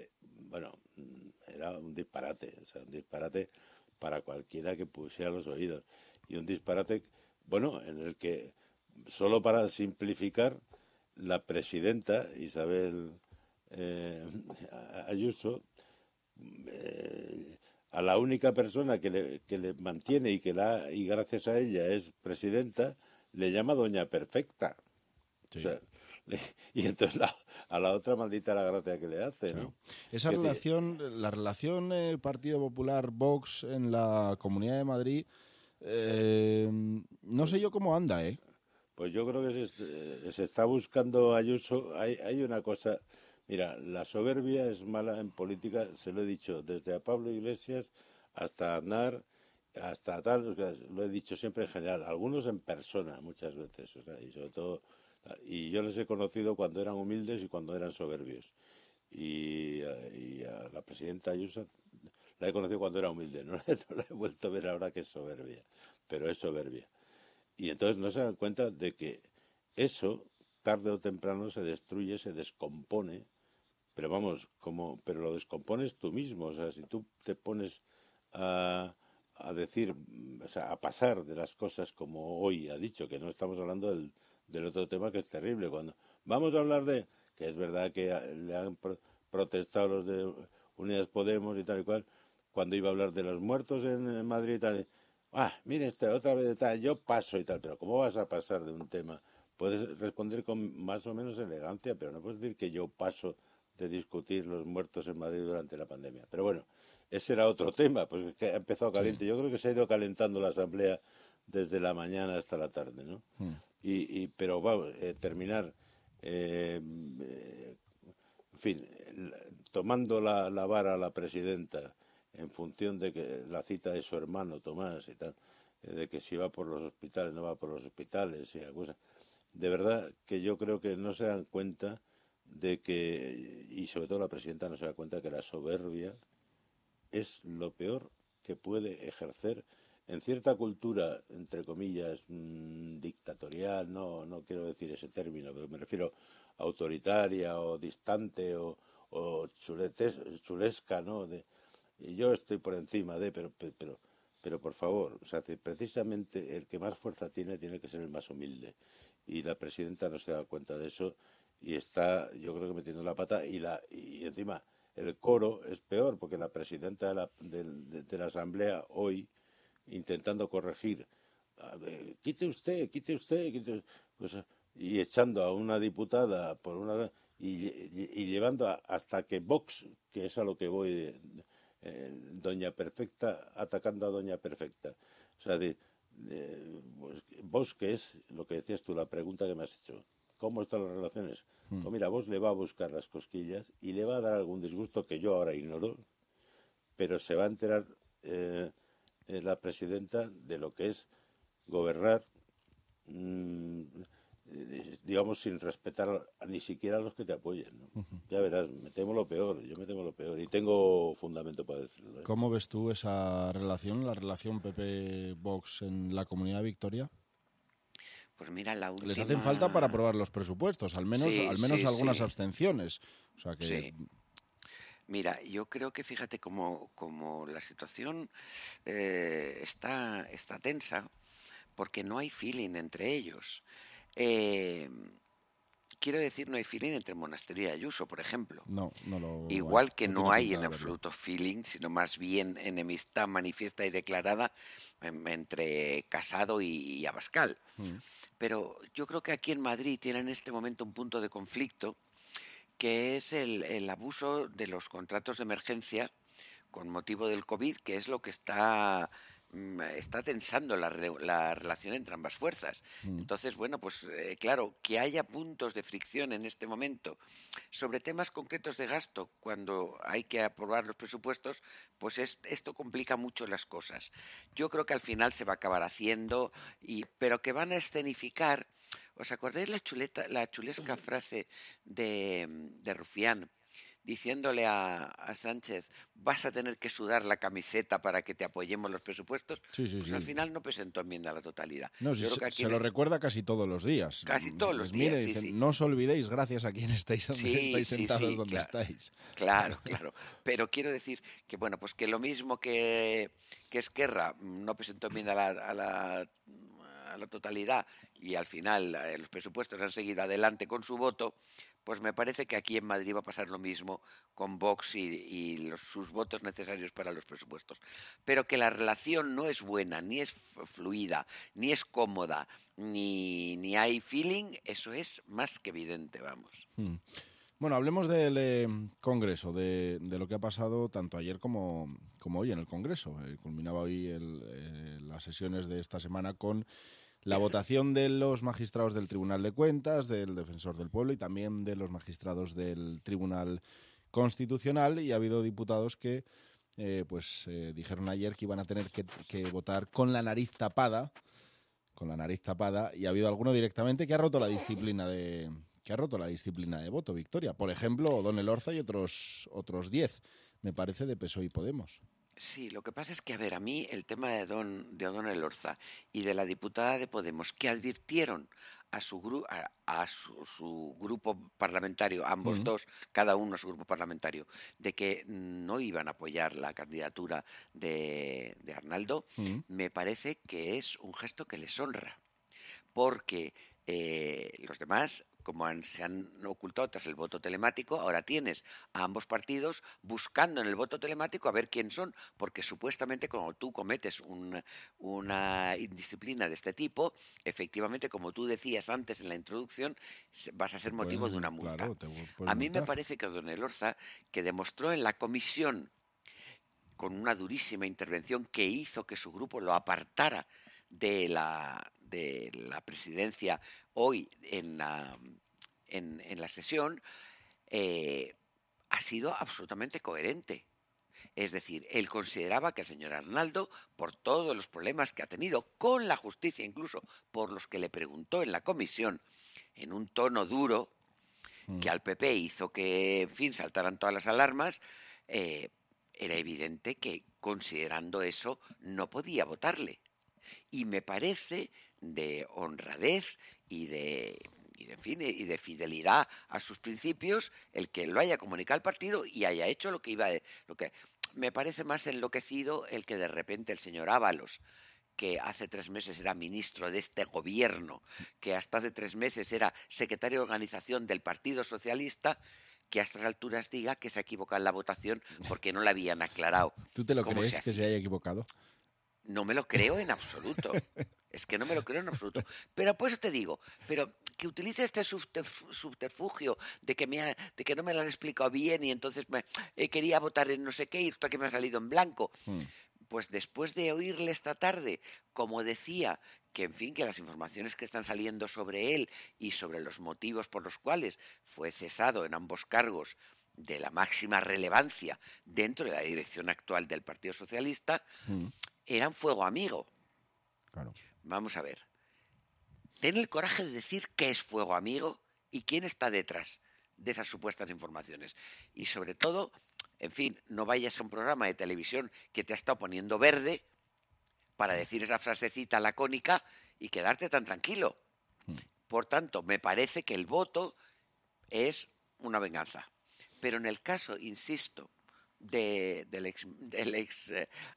un disparate, o sea, un disparate para cualquiera que pusiera los oídos. Y un disparate, en el que, solo para simplificar, la presidenta Isabel Ayuso, a la única persona que le mantiene y gracias a ella es presidenta, le llama Doña Perfecta. Sí. O sea, y entonces a la otra maldita la gracia que le hace, ¿no? Esa relación, la relación Partido Popular-Vox en la Comunidad de Madrid, no sé yo cómo anda, ¿eh? Pues yo creo que se está buscando Ayuso. Hay una cosa, mira, la soberbia es mala en política, se lo he dicho, desde a Pablo Iglesias hasta Aznar, hasta tal, o sea, lo he dicho siempre en general, algunos en persona muchas veces, o sea, y sobre todo, y yo les he conocido cuando eran humildes y cuando eran soberbios. Y a la presidenta Ayuso la he conocido cuando era humilde, no la he vuelto a ver ahora que es soberbia, pero es soberbia. Y entonces no se dan cuenta de que eso, tarde o temprano, se destruye, se descompone, pero vamos, pero lo descompones tú mismo. O sea, si tú te pones a decir, o sea, a pasar de las cosas como hoy ha dicho, que no estamos hablando del otro tema que es terrible. Cuando vamos a hablar que es verdad que le han protestado los de Unidas Podemos y tal y cual, cuando iba a hablar de los muertos en Madrid y tal, mire, otra vez tal, yo paso y tal, pero ¿cómo vas a pasar de un tema? Puedes responder con más o menos elegancia, pero no puedes decir que yo paso de discutir los muertos en Madrid durante la pandemia. Pero bueno, ese era otro tema, pues es que ha empezado caliente. Sí. Yo creo que se ha ido calentando la Asamblea desde la mañana hasta la tarde, ¿no? Pero vamos, terminar, en fin, tomando la vara a la presidenta en función de que la cita de su hermano Tomás y tal, de que si va por los hospitales, no va por los hospitales y cosas. De verdad que yo creo que no se dan cuenta de que, y sobre todo la presidenta no se da cuenta que la soberbia es lo peor que puede ejercer en cierta cultura, entre comillas, dictatorial, no quiero decir ese término, pero me refiero autoritaria o distante o chulesca, ¿no? Y yo estoy por encima pero por favor, o sea, precisamente el que más fuerza tiene que ser el más humilde. Y la presidenta no se da cuenta de eso y está, yo creo que metiendo la pata y encima el coro es peor porque la presidenta de la Asamblea hoy intentando corregir, quite usted, pues, y echando a una diputada por una y llevando hasta que Vox, que es a lo que voy, Doña Perfecta, atacando a Doña Perfecta. O sea, pues, Vox, que es lo que decías tú, la pregunta que me has hecho, ¿cómo están las relaciones? Pues mira, Vox le va a buscar las cosquillas y le va a dar algún disgusto que yo ahora ignoro, pero se va a enterar la presidenta de lo que es gobernar, digamos, sin respetar ni siquiera a los que te apoyen, ¿no? Ya verás, yo me temo lo peor, y tengo fundamento para decirlo, ¿eh? ¿Cómo ves tú esa relación, la relación PP-Vox en la Comunidad de Victoria? Pues mira, la última... Les hacen falta para aprobar los presupuestos, al menos algunas abstenciones. O sea que... Sí. Mira, yo creo que fíjate como la situación está tensa porque no hay feeling entre ellos. Quiero decir, no hay feeling entre Monasterio y Ayuso, por ejemplo. Igual que no hay en absoluto feeling, sino más bien enemistad manifiesta y declarada entre Casado y Abascal. Pero yo creo que aquí en Madrid tiene en este momento un punto de conflicto que es el abuso de los contratos de emergencia con motivo del COVID, que es lo que está tensando la relación entre ambas fuerzas. Entonces, bueno, pues claro, que haya puntos de fricción en este momento sobre temas concretos de gasto cuando hay que aprobar los presupuestos, pues esto complica mucho las cosas. Yo creo que al final se va a acabar haciendo, pero que van a escenificar. ¿Os acordáis la chulesca frase de Rufián? Diciéndole a Sánchez, vas a tener que sudar la camiseta para que te apoyemos los presupuestos, sí. Al final no presentó enmienda a la totalidad. No, se lo recuerda casi todos los días. Casi todos los días, mira, dicen, no os olvidéis, gracias a quien estáis sentados donde estáis. Claro. Pero quiero decir que, bueno, pues que lo mismo que Esquerra no presentó enmienda a la totalidad y al final los presupuestos han seguido adelante con su voto, pues me parece que aquí en Madrid va a pasar lo mismo con Vox y sus votos necesarios para los presupuestos. Pero que la relación no es buena, ni es fluida, ni es cómoda, ni hay feeling, eso es más que evidente, vamos. Bueno, hablemos del Congreso, de lo que ha pasado tanto ayer como hoy en el Congreso. Culminaba hoy las sesiones de esta semana con la votación de los magistrados del Tribunal de Cuentas, del Defensor del Pueblo y también de los magistrados del Tribunal Constitucional, y ha habido diputados que dijeron ayer que iban a tener que votar con la nariz tapada, y ha habido alguno directamente que ha roto la disciplina de voto, Victoria. Por ejemplo, O'Donnell Elorza y otros 10, me parece, de PSOE y Podemos. Sí, lo que pasa es que, a mí el tema de O'Donnell Elorza y de la diputada de Podemos, que advirtieron a su grupo parlamentario, ambos dos, cada uno a su grupo parlamentario, de que no iban a apoyar la candidatura de Arnaldo, me parece que es un gesto que les honra, porque los demás, como se han ocultado tras el voto telemático, ahora tienes a ambos partidos buscando en el voto telemático a ver quién son, porque supuestamente cuando tú cometes una indisciplina de este tipo, efectivamente, como tú decías antes en la introducción, vas a ser motivo de una multa. Claro, a mí me parece que O'Donnell Elorza, que demostró en la comisión, con una durísima intervención que hizo que su grupo lo apartara de la presidencia hoy en la sesión, ha sido absolutamente coherente. Es decir, él consideraba que el señor Arnaldo, por todos los problemas que ha tenido con la justicia, incluso por los que le preguntó en la comisión, en un tono duro, que al PP hizo que, en fin, saltaran todas las alarmas, era evidente que, considerando eso, no podía votarle. Y me parece de honradez y de fidelidad a sus principios el que lo haya comunicado al partido y haya hecho lo que me parece más enloquecido el que de repente el señor Ábalos, que hace 3 meses era ministro de este gobierno, que hasta hace 3 meses era secretario de organización del Partido Socialista, que a estas alturas diga que se ha equivocado en la votación porque no la habían aclarado. ¿Tú te lo crees que se haya equivocado? No me lo creo en absoluto. Es que no me lo creo en absoluto. Pero por eso te digo, pero que utilice este subterfugio de que no me lo han explicado bien y entonces quería votar en no sé qué y esto que me ha salido en blanco. Pues después de oírle esta tarde, como decía, que en fin, que las informaciones que están saliendo sobre él y sobre los motivos por los cuales fue cesado en ambos cargos de la máxima relevancia dentro de la dirección actual del Partido Socialista, eran fuego amigo. Claro. Vamos a ver. Ten el coraje de decir qué es fuego amigo y quién está detrás de esas supuestas informaciones. Y sobre todo, en fin, no vayas a un programa de televisión que te ha estado poniendo verde para decir esa frasecita lacónica y quedarte tan tranquilo. Por tanto, me parece que el voto es una venganza. Pero en el caso, insisto, del ex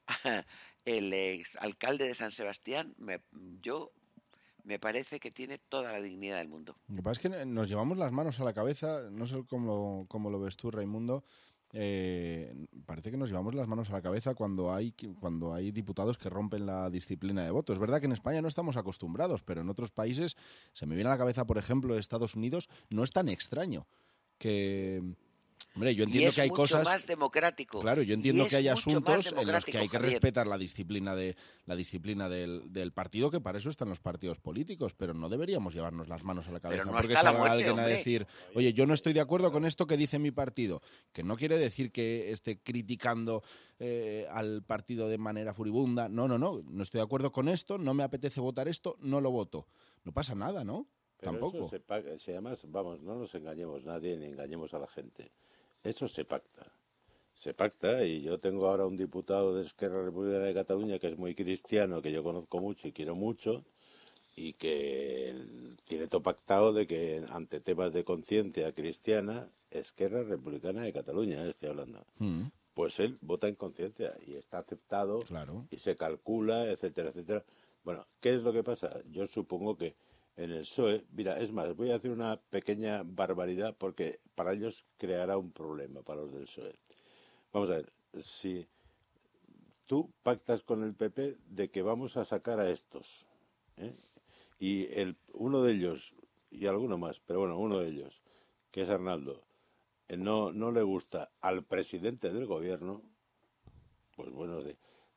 alcalde de San Sebastián, me parece que tiene toda la dignidad del mundo. Lo que pasa es que nos llevamos las manos a la cabeza, no sé cómo lo ves tú, Raimundo. Parece que nos llevamos las manos a la cabeza cuando hay diputados que rompen la disciplina de voto. Es verdad que en España no estamos acostumbrados, pero en otros países, se me viene a la cabeza, por ejemplo, Estados Unidos, no es tan extraño que... Hombre, yo entiendo que hay cosas... Y es mucho más democrático. Claro, yo entiendo que hay asuntos en los que hay que respetar la disciplina del partido, que para eso están los partidos políticos, pero no deberíamos llevarnos las manos a la cabeza porque salga alguien a decir, oye, yo no estoy de acuerdo con esto que dice mi partido, que no quiere decir que esté criticando al partido de manera furibunda. No estoy de acuerdo con esto, no me apetece votar esto, no lo voto. No pasa nada, ¿no? Pero tampoco. Eso se además, vamos, no nos engañemos nadie ni engañemos a la gente. Eso se pacta. Se pacta y yo tengo ahora un diputado de Esquerra Republicana de Cataluña que es muy cristiano, que yo conozco mucho y quiero mucho, y que tiene todo pactado de que ante temas de conciencia cristiana, Esquerra Republicana de Cataluña, estoy hablando. Pues él vota en conciencia y está aceptado, claro, y se calcula, etcétera, etcétera. Bueno, ¿qué es lo que pasa? Yo supongo que en el PSOE, mira, es más, voy a hacer una pequeña barbaridad porque para ellos creará un problema, para los del PSOE. Vamos a ver, si tú pactas con el PP de que vamos a sacar a estos, y uno de ellos, y alguno más, pero bueno, uno de ellos, que es Arnaldo, no le gusta al presidente del gobierno, pues bueno,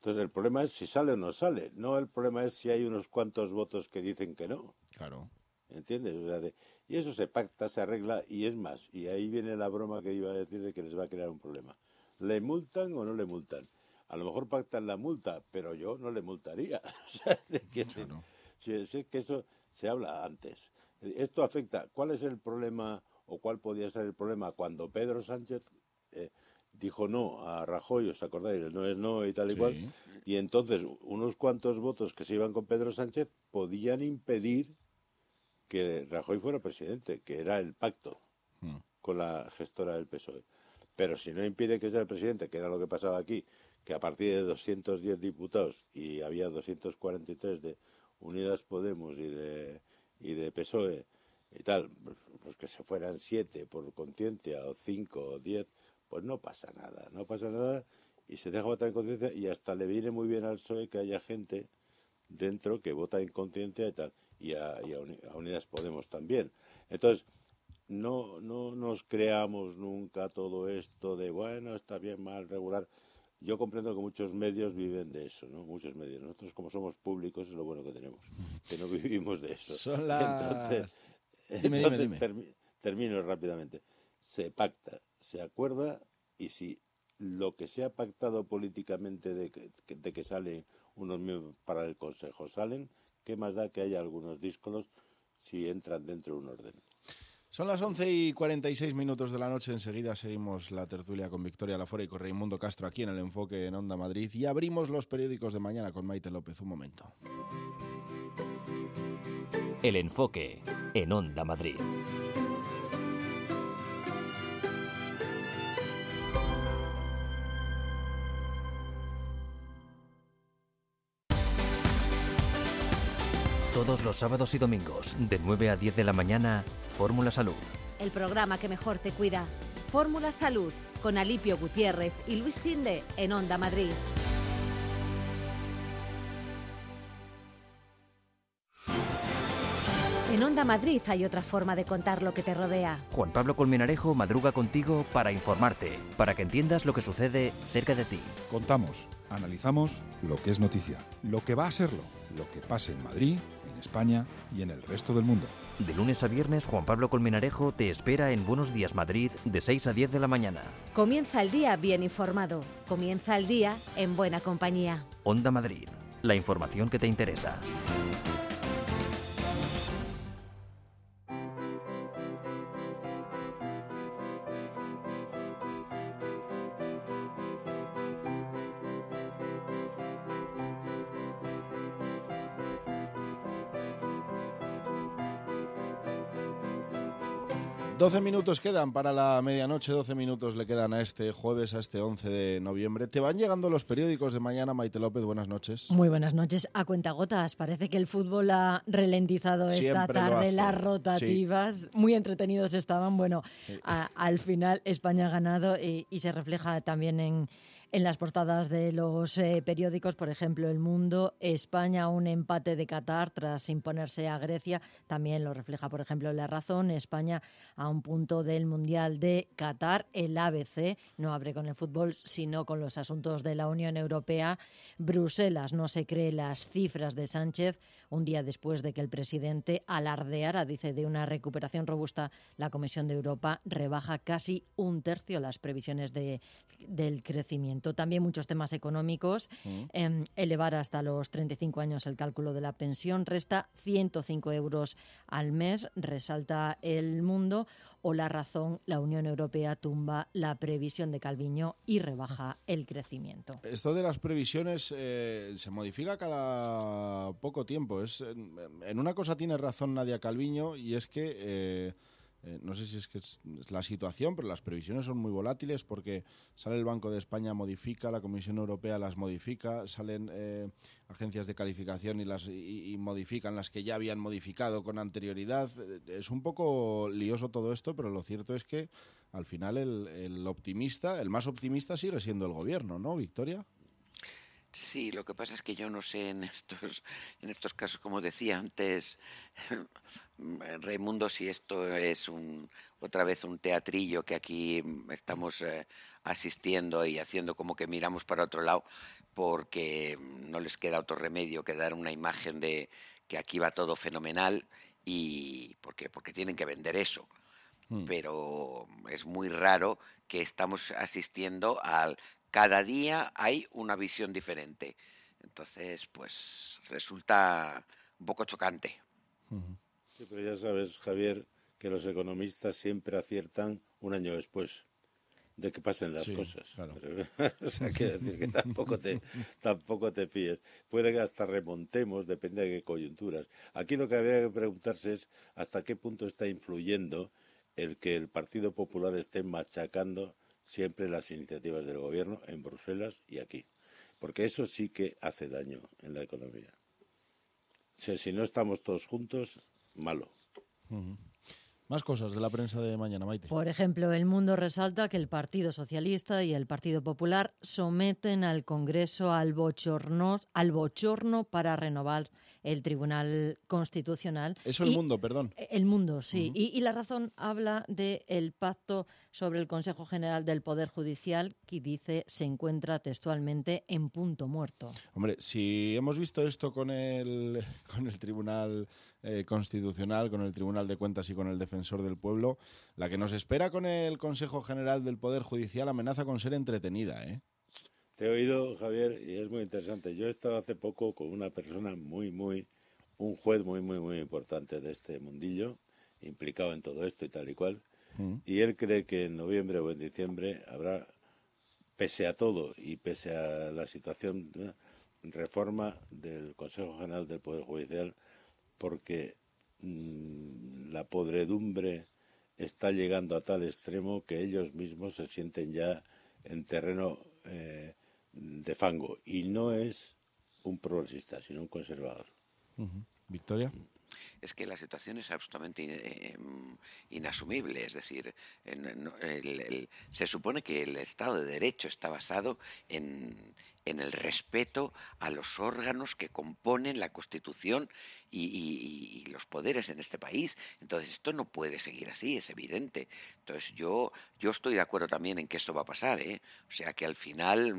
Entonces el problema es si sale o no sale, no el problema es si hay unos cuantos votos que dicen que no. Claro. ¿Entiendes? O sea, y eso se pacta, se arregla, y es más, y ahí viene la broma que iba a decir de que les va a crear un problema. ¿Le multan o no le multan? A lo mejor pactan la multa, pero yo no le multaría. O sea, claro. Si que eso se habla antes. Esto afecta. ¿Cuál es el problema o cuál podía ser el problema cuando Pedro Sánchez dijo no a Rajoy, os acordáis, el no es no y tal y cual, y entonces unos cuantos votos que se iban con Pedro Sánchez podían impedir que Rajoy fuera presidente, que era el pacto con la gestora del PSOE. Pero si no impide que sea el presidente, que era lo que pasaba aquí, que a partir de 210 diputados y había 243 de Unidas Podemos y de PSOE y tal, pues que se fueran 7 por conciencia o 5 o 10, pues no pasa nada y se deja votar en conciencia y hasta le viene muy bien al PSOE que haya gente dentro que vota en conciencia y tal, y a Unidas Podemos también. Entonces, no nos creamos nunca todo esto de, bueno, está bien, mal, regular. Yo comprendo que muchos medios viven de eso, ¿no? Muchos medios. Nosotros, como somos públicos, es lo bueno que tenemos, que no vivimos de eso. Entonces, dime. Termino rápidamente. Se pacta, se acuerda, y si lo que se ha pactado políticamente de que salen unos miembros para el Consejo salen, ¿qué más da que haya algunos díscolos si entran dentro de un orden? Son las 11:46 de la noche. Enseguida seguimos la tertulia con Victoria Lafora y con Raimundo Castro aquí en El Enfoque en Onda Madrid. Y abrimos los periódicos de mañana con Maite López. Un momento. El Enfoque en Onda Madrid. Todos los sábados y domingos, de 9 a 10 de la mañana, Fórmula Salud. El programa que mejor te cuida. Fórmula Salud, con Alipio Gutiérrez y Luis Sinde, en Onda Madrid. En Onda Madrid hay otra forma de contar lo que te rodea. Juan Pablo Colmenarejo madruga contigo para informarte, para que entiendas lo que sucede cerca de ti. Contamos, analizamos lo que es noticia, lo que va a serlo, lo que pase en Madrid, en España y en el resto del mundo. De lunes a viernes, Juan Pablo Colmenarejo te espera en Buenos Días Madrid, de 6 a 10 de la mañana. Comienza el día bien informado. Comienza el día en buena compañía. Onda Madrid, la información que te interesa. Doce minutos quedan para la medianoche, 12 minutos le quedan a este jueves, a este 11 de noviembre. Te van llegando los periódicos de mañana, Maite López, buenas noches. Muy buenas noches. A cuentagotas, parece que el fútbol ha ralentizado esta tarde, las rotativas, sí. Muy entretenidos estaban. Bueno, sí. Al final España ha ganado y se refleja también en las portadas de los periódicos, por ejemplo, El Mundo, España un empate de Qatar tras imponerse a Grecia, también lo refleja, por ejemplo, La Razón, España a un punto del Mundial de Qatar, el ABC no abre con el fútbol, sino con los asuntos de la Unión Europea, Bruselas no se cree las cifras de Sánchez, un día después de que el presidente alardeara, dice, de una recuperación robusta, la Comisión de Europa rebaja casi un tercio las previsiones del crecimiento. También muchos temas económicos, elevar hasta los 35 años el cálculo de la pensión, resta 105 euros al mes, resalta El Mundo, o La Razón, la Unión Europea tumba la previsión de Calviño y rebaja el crecimiento. Esto de las previsiones se modifica cada poco tiempo. En una cosa tiene razón Nadia Calviño, y es que no sé si es que es la situación, pero las previsiones son muy volátiles porque sale el Banco de España, modifica, la Comisión Europea las modifica, salen agencias de calificación y modifican las que ya habían modificado con anterioridad. Es un poco lioso todo esto, pero lo cierto es que al final el más optimista sigue siendo el Gobierno, ¿no, Victoria? Sí, lo que pasa es que yo no sé en estos casos, como decía antes Raimundo, si esto es otra vez un teatrillo que aquí estamos asistiendo y haciendo como que miramos para otro lado, porque no les queda otro remedio que dar una imagen de que aquí va todo fenomenal y porque tienen que vender eso. Pero es muy raro que estamos asistiendo al... Cada día hay una visión diferente. Entonces, pues resulta un poco chocante. Sí, pero ya sabes, Javier, que los economistas siempre aciertan un año después de que pasen las cosas. Claro. O sea, quiere decir que tampoco te fíes. Puede que hasta remontemos, depende de qué coyunturas. Aquí lo que habría que preguntarse es hasta qué punto está influyendo el que el Partido Popular esté machacando siempre las iniciativas del gobierno en Bruselas y aquí. Porque eso sí que hace daño en la economía. O sea, si no estamos todos juntos, malo. Más cosas de la prensa de mañana, Maite. Por ejemplo, El Mundo resalta que el Partido Socialista y el Partido Popular someten al Congreso al bochorno para renovar el Tribunal Constitucional. Eso El Mundo, perdón. El Mundo, sí. Y La Razón habla del pacto sobre el Consejo General del Poder Judicial, que dice se encuentra textualmente en punto muerto. Hombre, si hemos visto esto con el Tribunal Constitucional, con el Tribunal de Cuentas y con el Defensor del Pueblo, la que nos espera con el Consejo General del Poder Judicial amenaza con ser entretenida, ¿eh? Te he oído, Javier, y es muy interesante. Yo he estado hace poco con una persona un juez muy importante de este mundillo, implicado en todo esto y tal y cual, y él cree que en noviembre o en diciembre habrá, pese a todo y pese a la situación, reforma del Consejo General del Poder Judicial, porque la podredumbre está llegando a tal extremo que ellos mismos se sienten ya en terreno de fango, y no es un progresista, sino un conservador. Victoria. Es que la situación es absolutamente inasumible. Es decir, se supone que el Estado de Derecho está basado en el respeto a los órganos que componen la Constitución y los poderes en este país. Entonces, esto no puede seguir así, es evidente. Entonces, yo estoy de acuerdo también en que esto va a pasar, ¿eh? O sea, que al final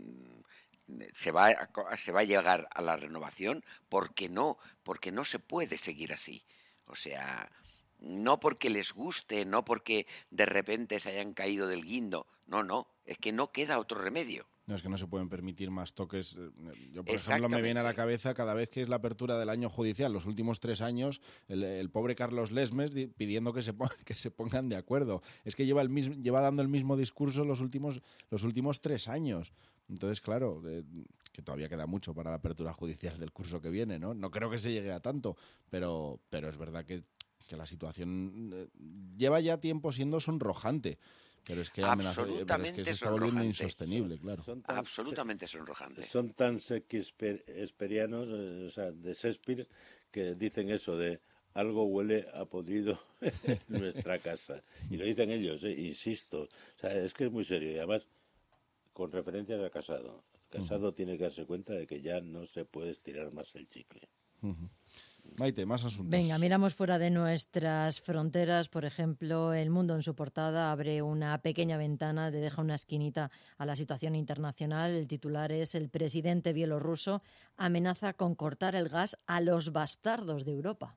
se va a llegar a la renovación porque no se puede seguir así. O sea, no porque les guste, no porque de repente se hayan caído del guindo, no, es que no queda otro remedio. No, es que no se pueden permitir más toques. Yo, por ejemplo, me viene a la cabeza cada vez que es la apertura del año judicial, los últimos 3 años, el pobre Carlos Lesmes pidiendo que se pongan de acuerdo. Es que lleva dando el mismo discurso los últimos 3 años. Entonces, claro, que todavía queda mucho para la apertura judicial del curso que viene, ¿no? No creo que se llegue a tanto, pero es verdad que la situación lleva ya tiempo siendo sonrojante. Pero es que se está volviendo insostenible, claro. Absolutamente sonrojantes. Son tan shakespearianos, o sea, de Shakespeare, que dicen eso de algo huele a podrido en nuestra casa. Y lo dicen ellos, insisto. O sea, es que es muy serio. Y además, con referencias a Casado. Casado tiene que darse cuenta de que ya no se puede estirar más el chicle. Maite, más asuntos. Venga, miramos fuera de nuestras fronteras. Por ejemplo, El Mundo en su portada abre una pequeña ventana, le deja una esquinita a la situación internacional. El titular es: el presidente bielorruso amenaza con cortar el gas a los bastardos de Europa.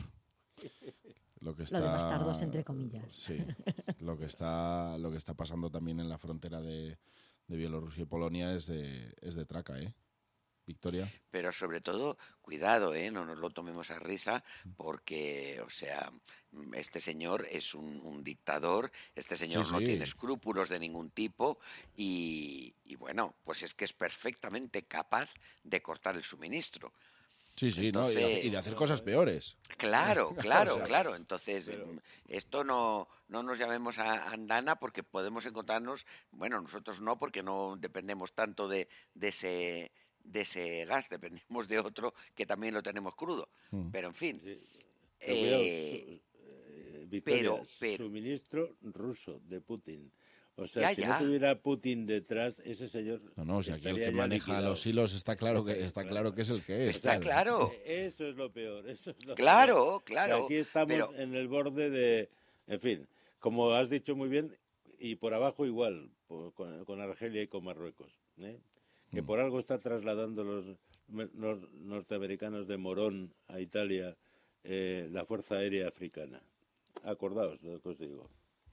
Lo de bastardos entre comillas. Sí, lo que está pasando también en la frontera de Bielorrusia y Polonia es de traca, ¿eh? Victoria. Pero sobre todo, cuidado, no nos lo tomemos a risa, porque, o sea, este señor es un dictador, este señor no tiene escrúpulos de ningún tipo y bueno, pues es que es perfectamente capaz de cortar el suministro. Sí, entonces, y de hacer cosas peores. Claro, o sea, claro. Entonces, esto no nos llamemos a andana, porque podemos encontrarnos, bueno, nosotros no, porque no dependemos tanto de ese gas, dependemos de otro que también lo tenemos crudo. Pero, en fin. Victoria, suministro ruso de Putin. O sea, si no tuviera Putin detrás, ese señor... No, si aquí el que maneja los hilos está claro que es el que es. Está claro. Eso es lo peor. Claro. Y aquí estamos en el borde de... En fin, como has dicho muy bien, y por abajo igual, con Argelia y con Marruecos, que por algo está trasladando los norteamericanos de Morón a Italia la Fuerza Aérea Africana. Acordaos de lo que os digo.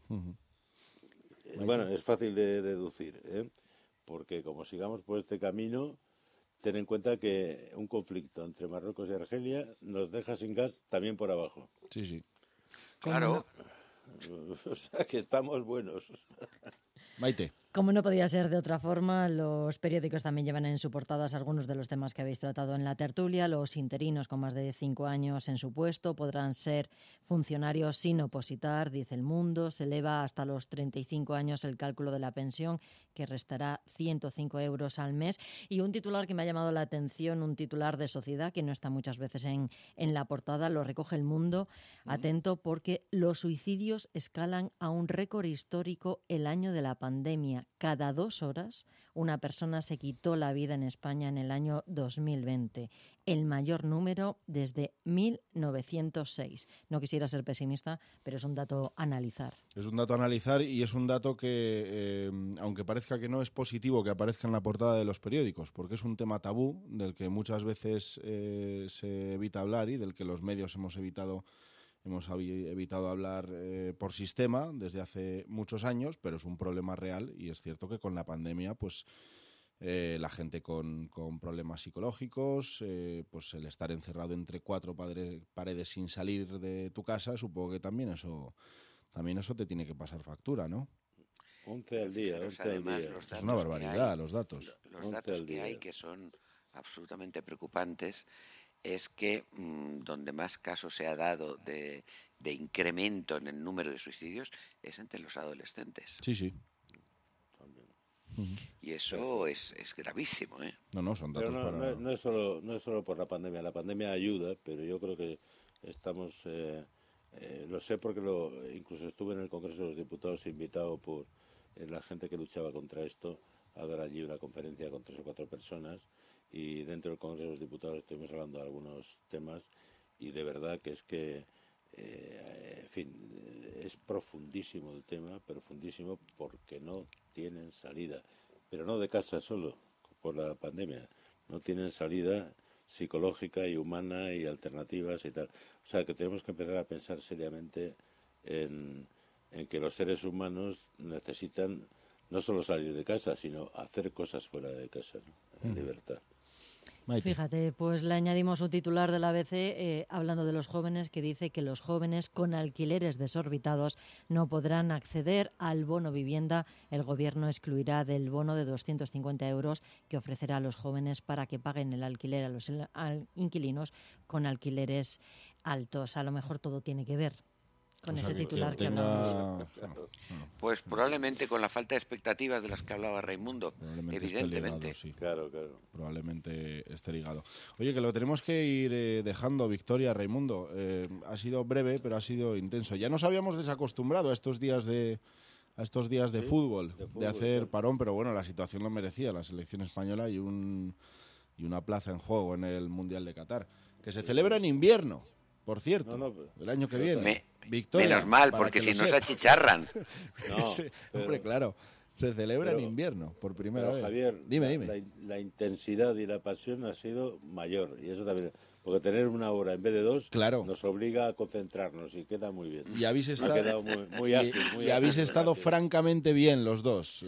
Bueno, es fácil de deducir, porque como sigamos por este camino, ten en cuenta que un conflicto entre Marruecos y Argelia nos deja sin gas también por abajo. Sí. Claro. O sea, que estamos buenos. Maite. Como no podía ser de otra forma, los periódicos también llevan en su portadas algunos de los temas que habéis tratado en la tertulia. Los interinos con más de 5 años en su puesto podrán ser funcionarios sin opositar, dice El Mundo. Se eleva hasta los 35 años el cálculo de la pensión, que restará 105 euros al mes. Y un titular que me ha llamado la atención, un titular de Sociedad, que no está muchas veces en la portada, lo recoge El Mundo. Atento, porque los suicidios escalan a un récord histórico el año de la pandemia. Cada 2 horas una persona se quitó la vida en España en el año 2020, el mayor número desde 1906. No quisiera ser pesimista, pero es un dato a analizar. Es un dato a analizar y es un dato que, aunque parezca que no, es positivo que aparezca en la portada de los periódicos, porque es un tema tabú del que muchas veces se evita hablar y del que los medios hemos evitado hablar por sistema desde hace muchos años, pero es un problema real y es cierto que con la pandemia pues la gente con problemas psicológicos, pues el estar encerrado entre 4 paredes sin salir de tu casa, supongo que también eso te tiene que pasar factura, ¿no? 11 al día, 11 al día. Es una barbaridad los datos. Los datos que hay, que son absolutamente preocupantes, es que donde más casos se ha dado de incremento en el número de suicidios es entre los adolescentes. Sí. Y eso es gravísimo, ¿eh? No, son datos no es solo por la pandemia. La pandemia ayuda, pero yo creo que estamos... lo sé porque incluso estuve en el Congreso de los Diputados invitado por la gente que luchaba contra esto a dar allí una conferencia con 3 o 4 personas. Y dentro del Congreso de los Diputados estuvimos hablando de algunos temas y de verdad que es que, en fin, es profundísimo el tema, profundísimo porque no tienen salida, pero no de casa solo, por la pandemia, no tienen salida psicológica y humana y alternativas y tal. O sea, que tenemos que empezar a pensar seriamente en que los seres humanos necesitan no solo salir de casa, sino hacer cosas fuera de casa, ¿no? En libertad. Maite. Fíjate, pues le añadimos un titular del ABC hablando de los jóvenes que dice que los jóvenes con alquileres desorbitados no podrán acceder al bono vivienda. El Gobierno excluirá del bono de 250 euros que ofrecerá a los jóvenes para que paguen el alquiler a los inquilinos con alquileres altos. A lo mejor todo tiene que ver con ese titular que hablábamos. Pues probablemente con la falta de expectativas de las que hablaba Raimundo, evidentemente. Sí. Claro. Probablemente esté ligado. Oye, que lo tenemos que ir dejando, Victoria, Raimundo. Ha sido breve, pero ha sido intenso. Ya nos habíamos desacostumbrado a estos días de fútbol, de hacer parón, pero bueno, la situación lo merecía, la selección española y una plaza en juego en el Mundial de Qatar, que se celebra en invierno. Por cierto, el año que viene. Victoria, menos mal, porque si no se achicharran. Hombre, claro, se celebra en invierno por primera vez. Javier, dime. La intensidad y la pasión ha sido mayor, y eso también... Porque tener 1 hora en vez de 2 nos obliga a concentrarnos y queda muy bien. Y habéis estado, quedado muy ágil, habéis estado francamente bien los dos.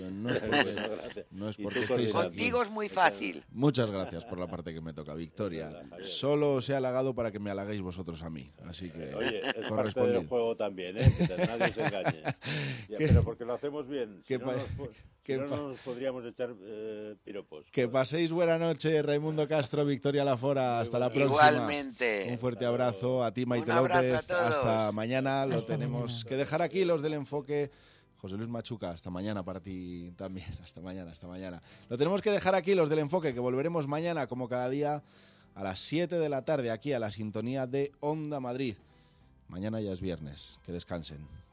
No es porque estéis contigo aquí. Es muy fácil. Muchas gracias por la parte que me toca, Victoria. Solo os he halagado para que me halaguéis vosotros a mí. Así que oye, es parte del juego también, que nadie se engañe. Pero porque lo hacemos bien. Si no nos podríamos echar piropos. Que paséis buena noche, Raimundo Castro, Victoria Lafora. Hasta la próxima. Igualmente. Un fuerte abrazo a ti, Maite López. Hasta mañana. Lo tenemos que dejar aquí, los del Enfoque. José Luis Machuca, hasta mañana para ti también. Hasta mañana. Lo tenemos que dejar aquí, los del Enfoque, que volveremos mañana, como cada día, a las 7 de la tarde, aquí a la sintonía de Onda Madrid. Mañana ya es viernes. Que descansen.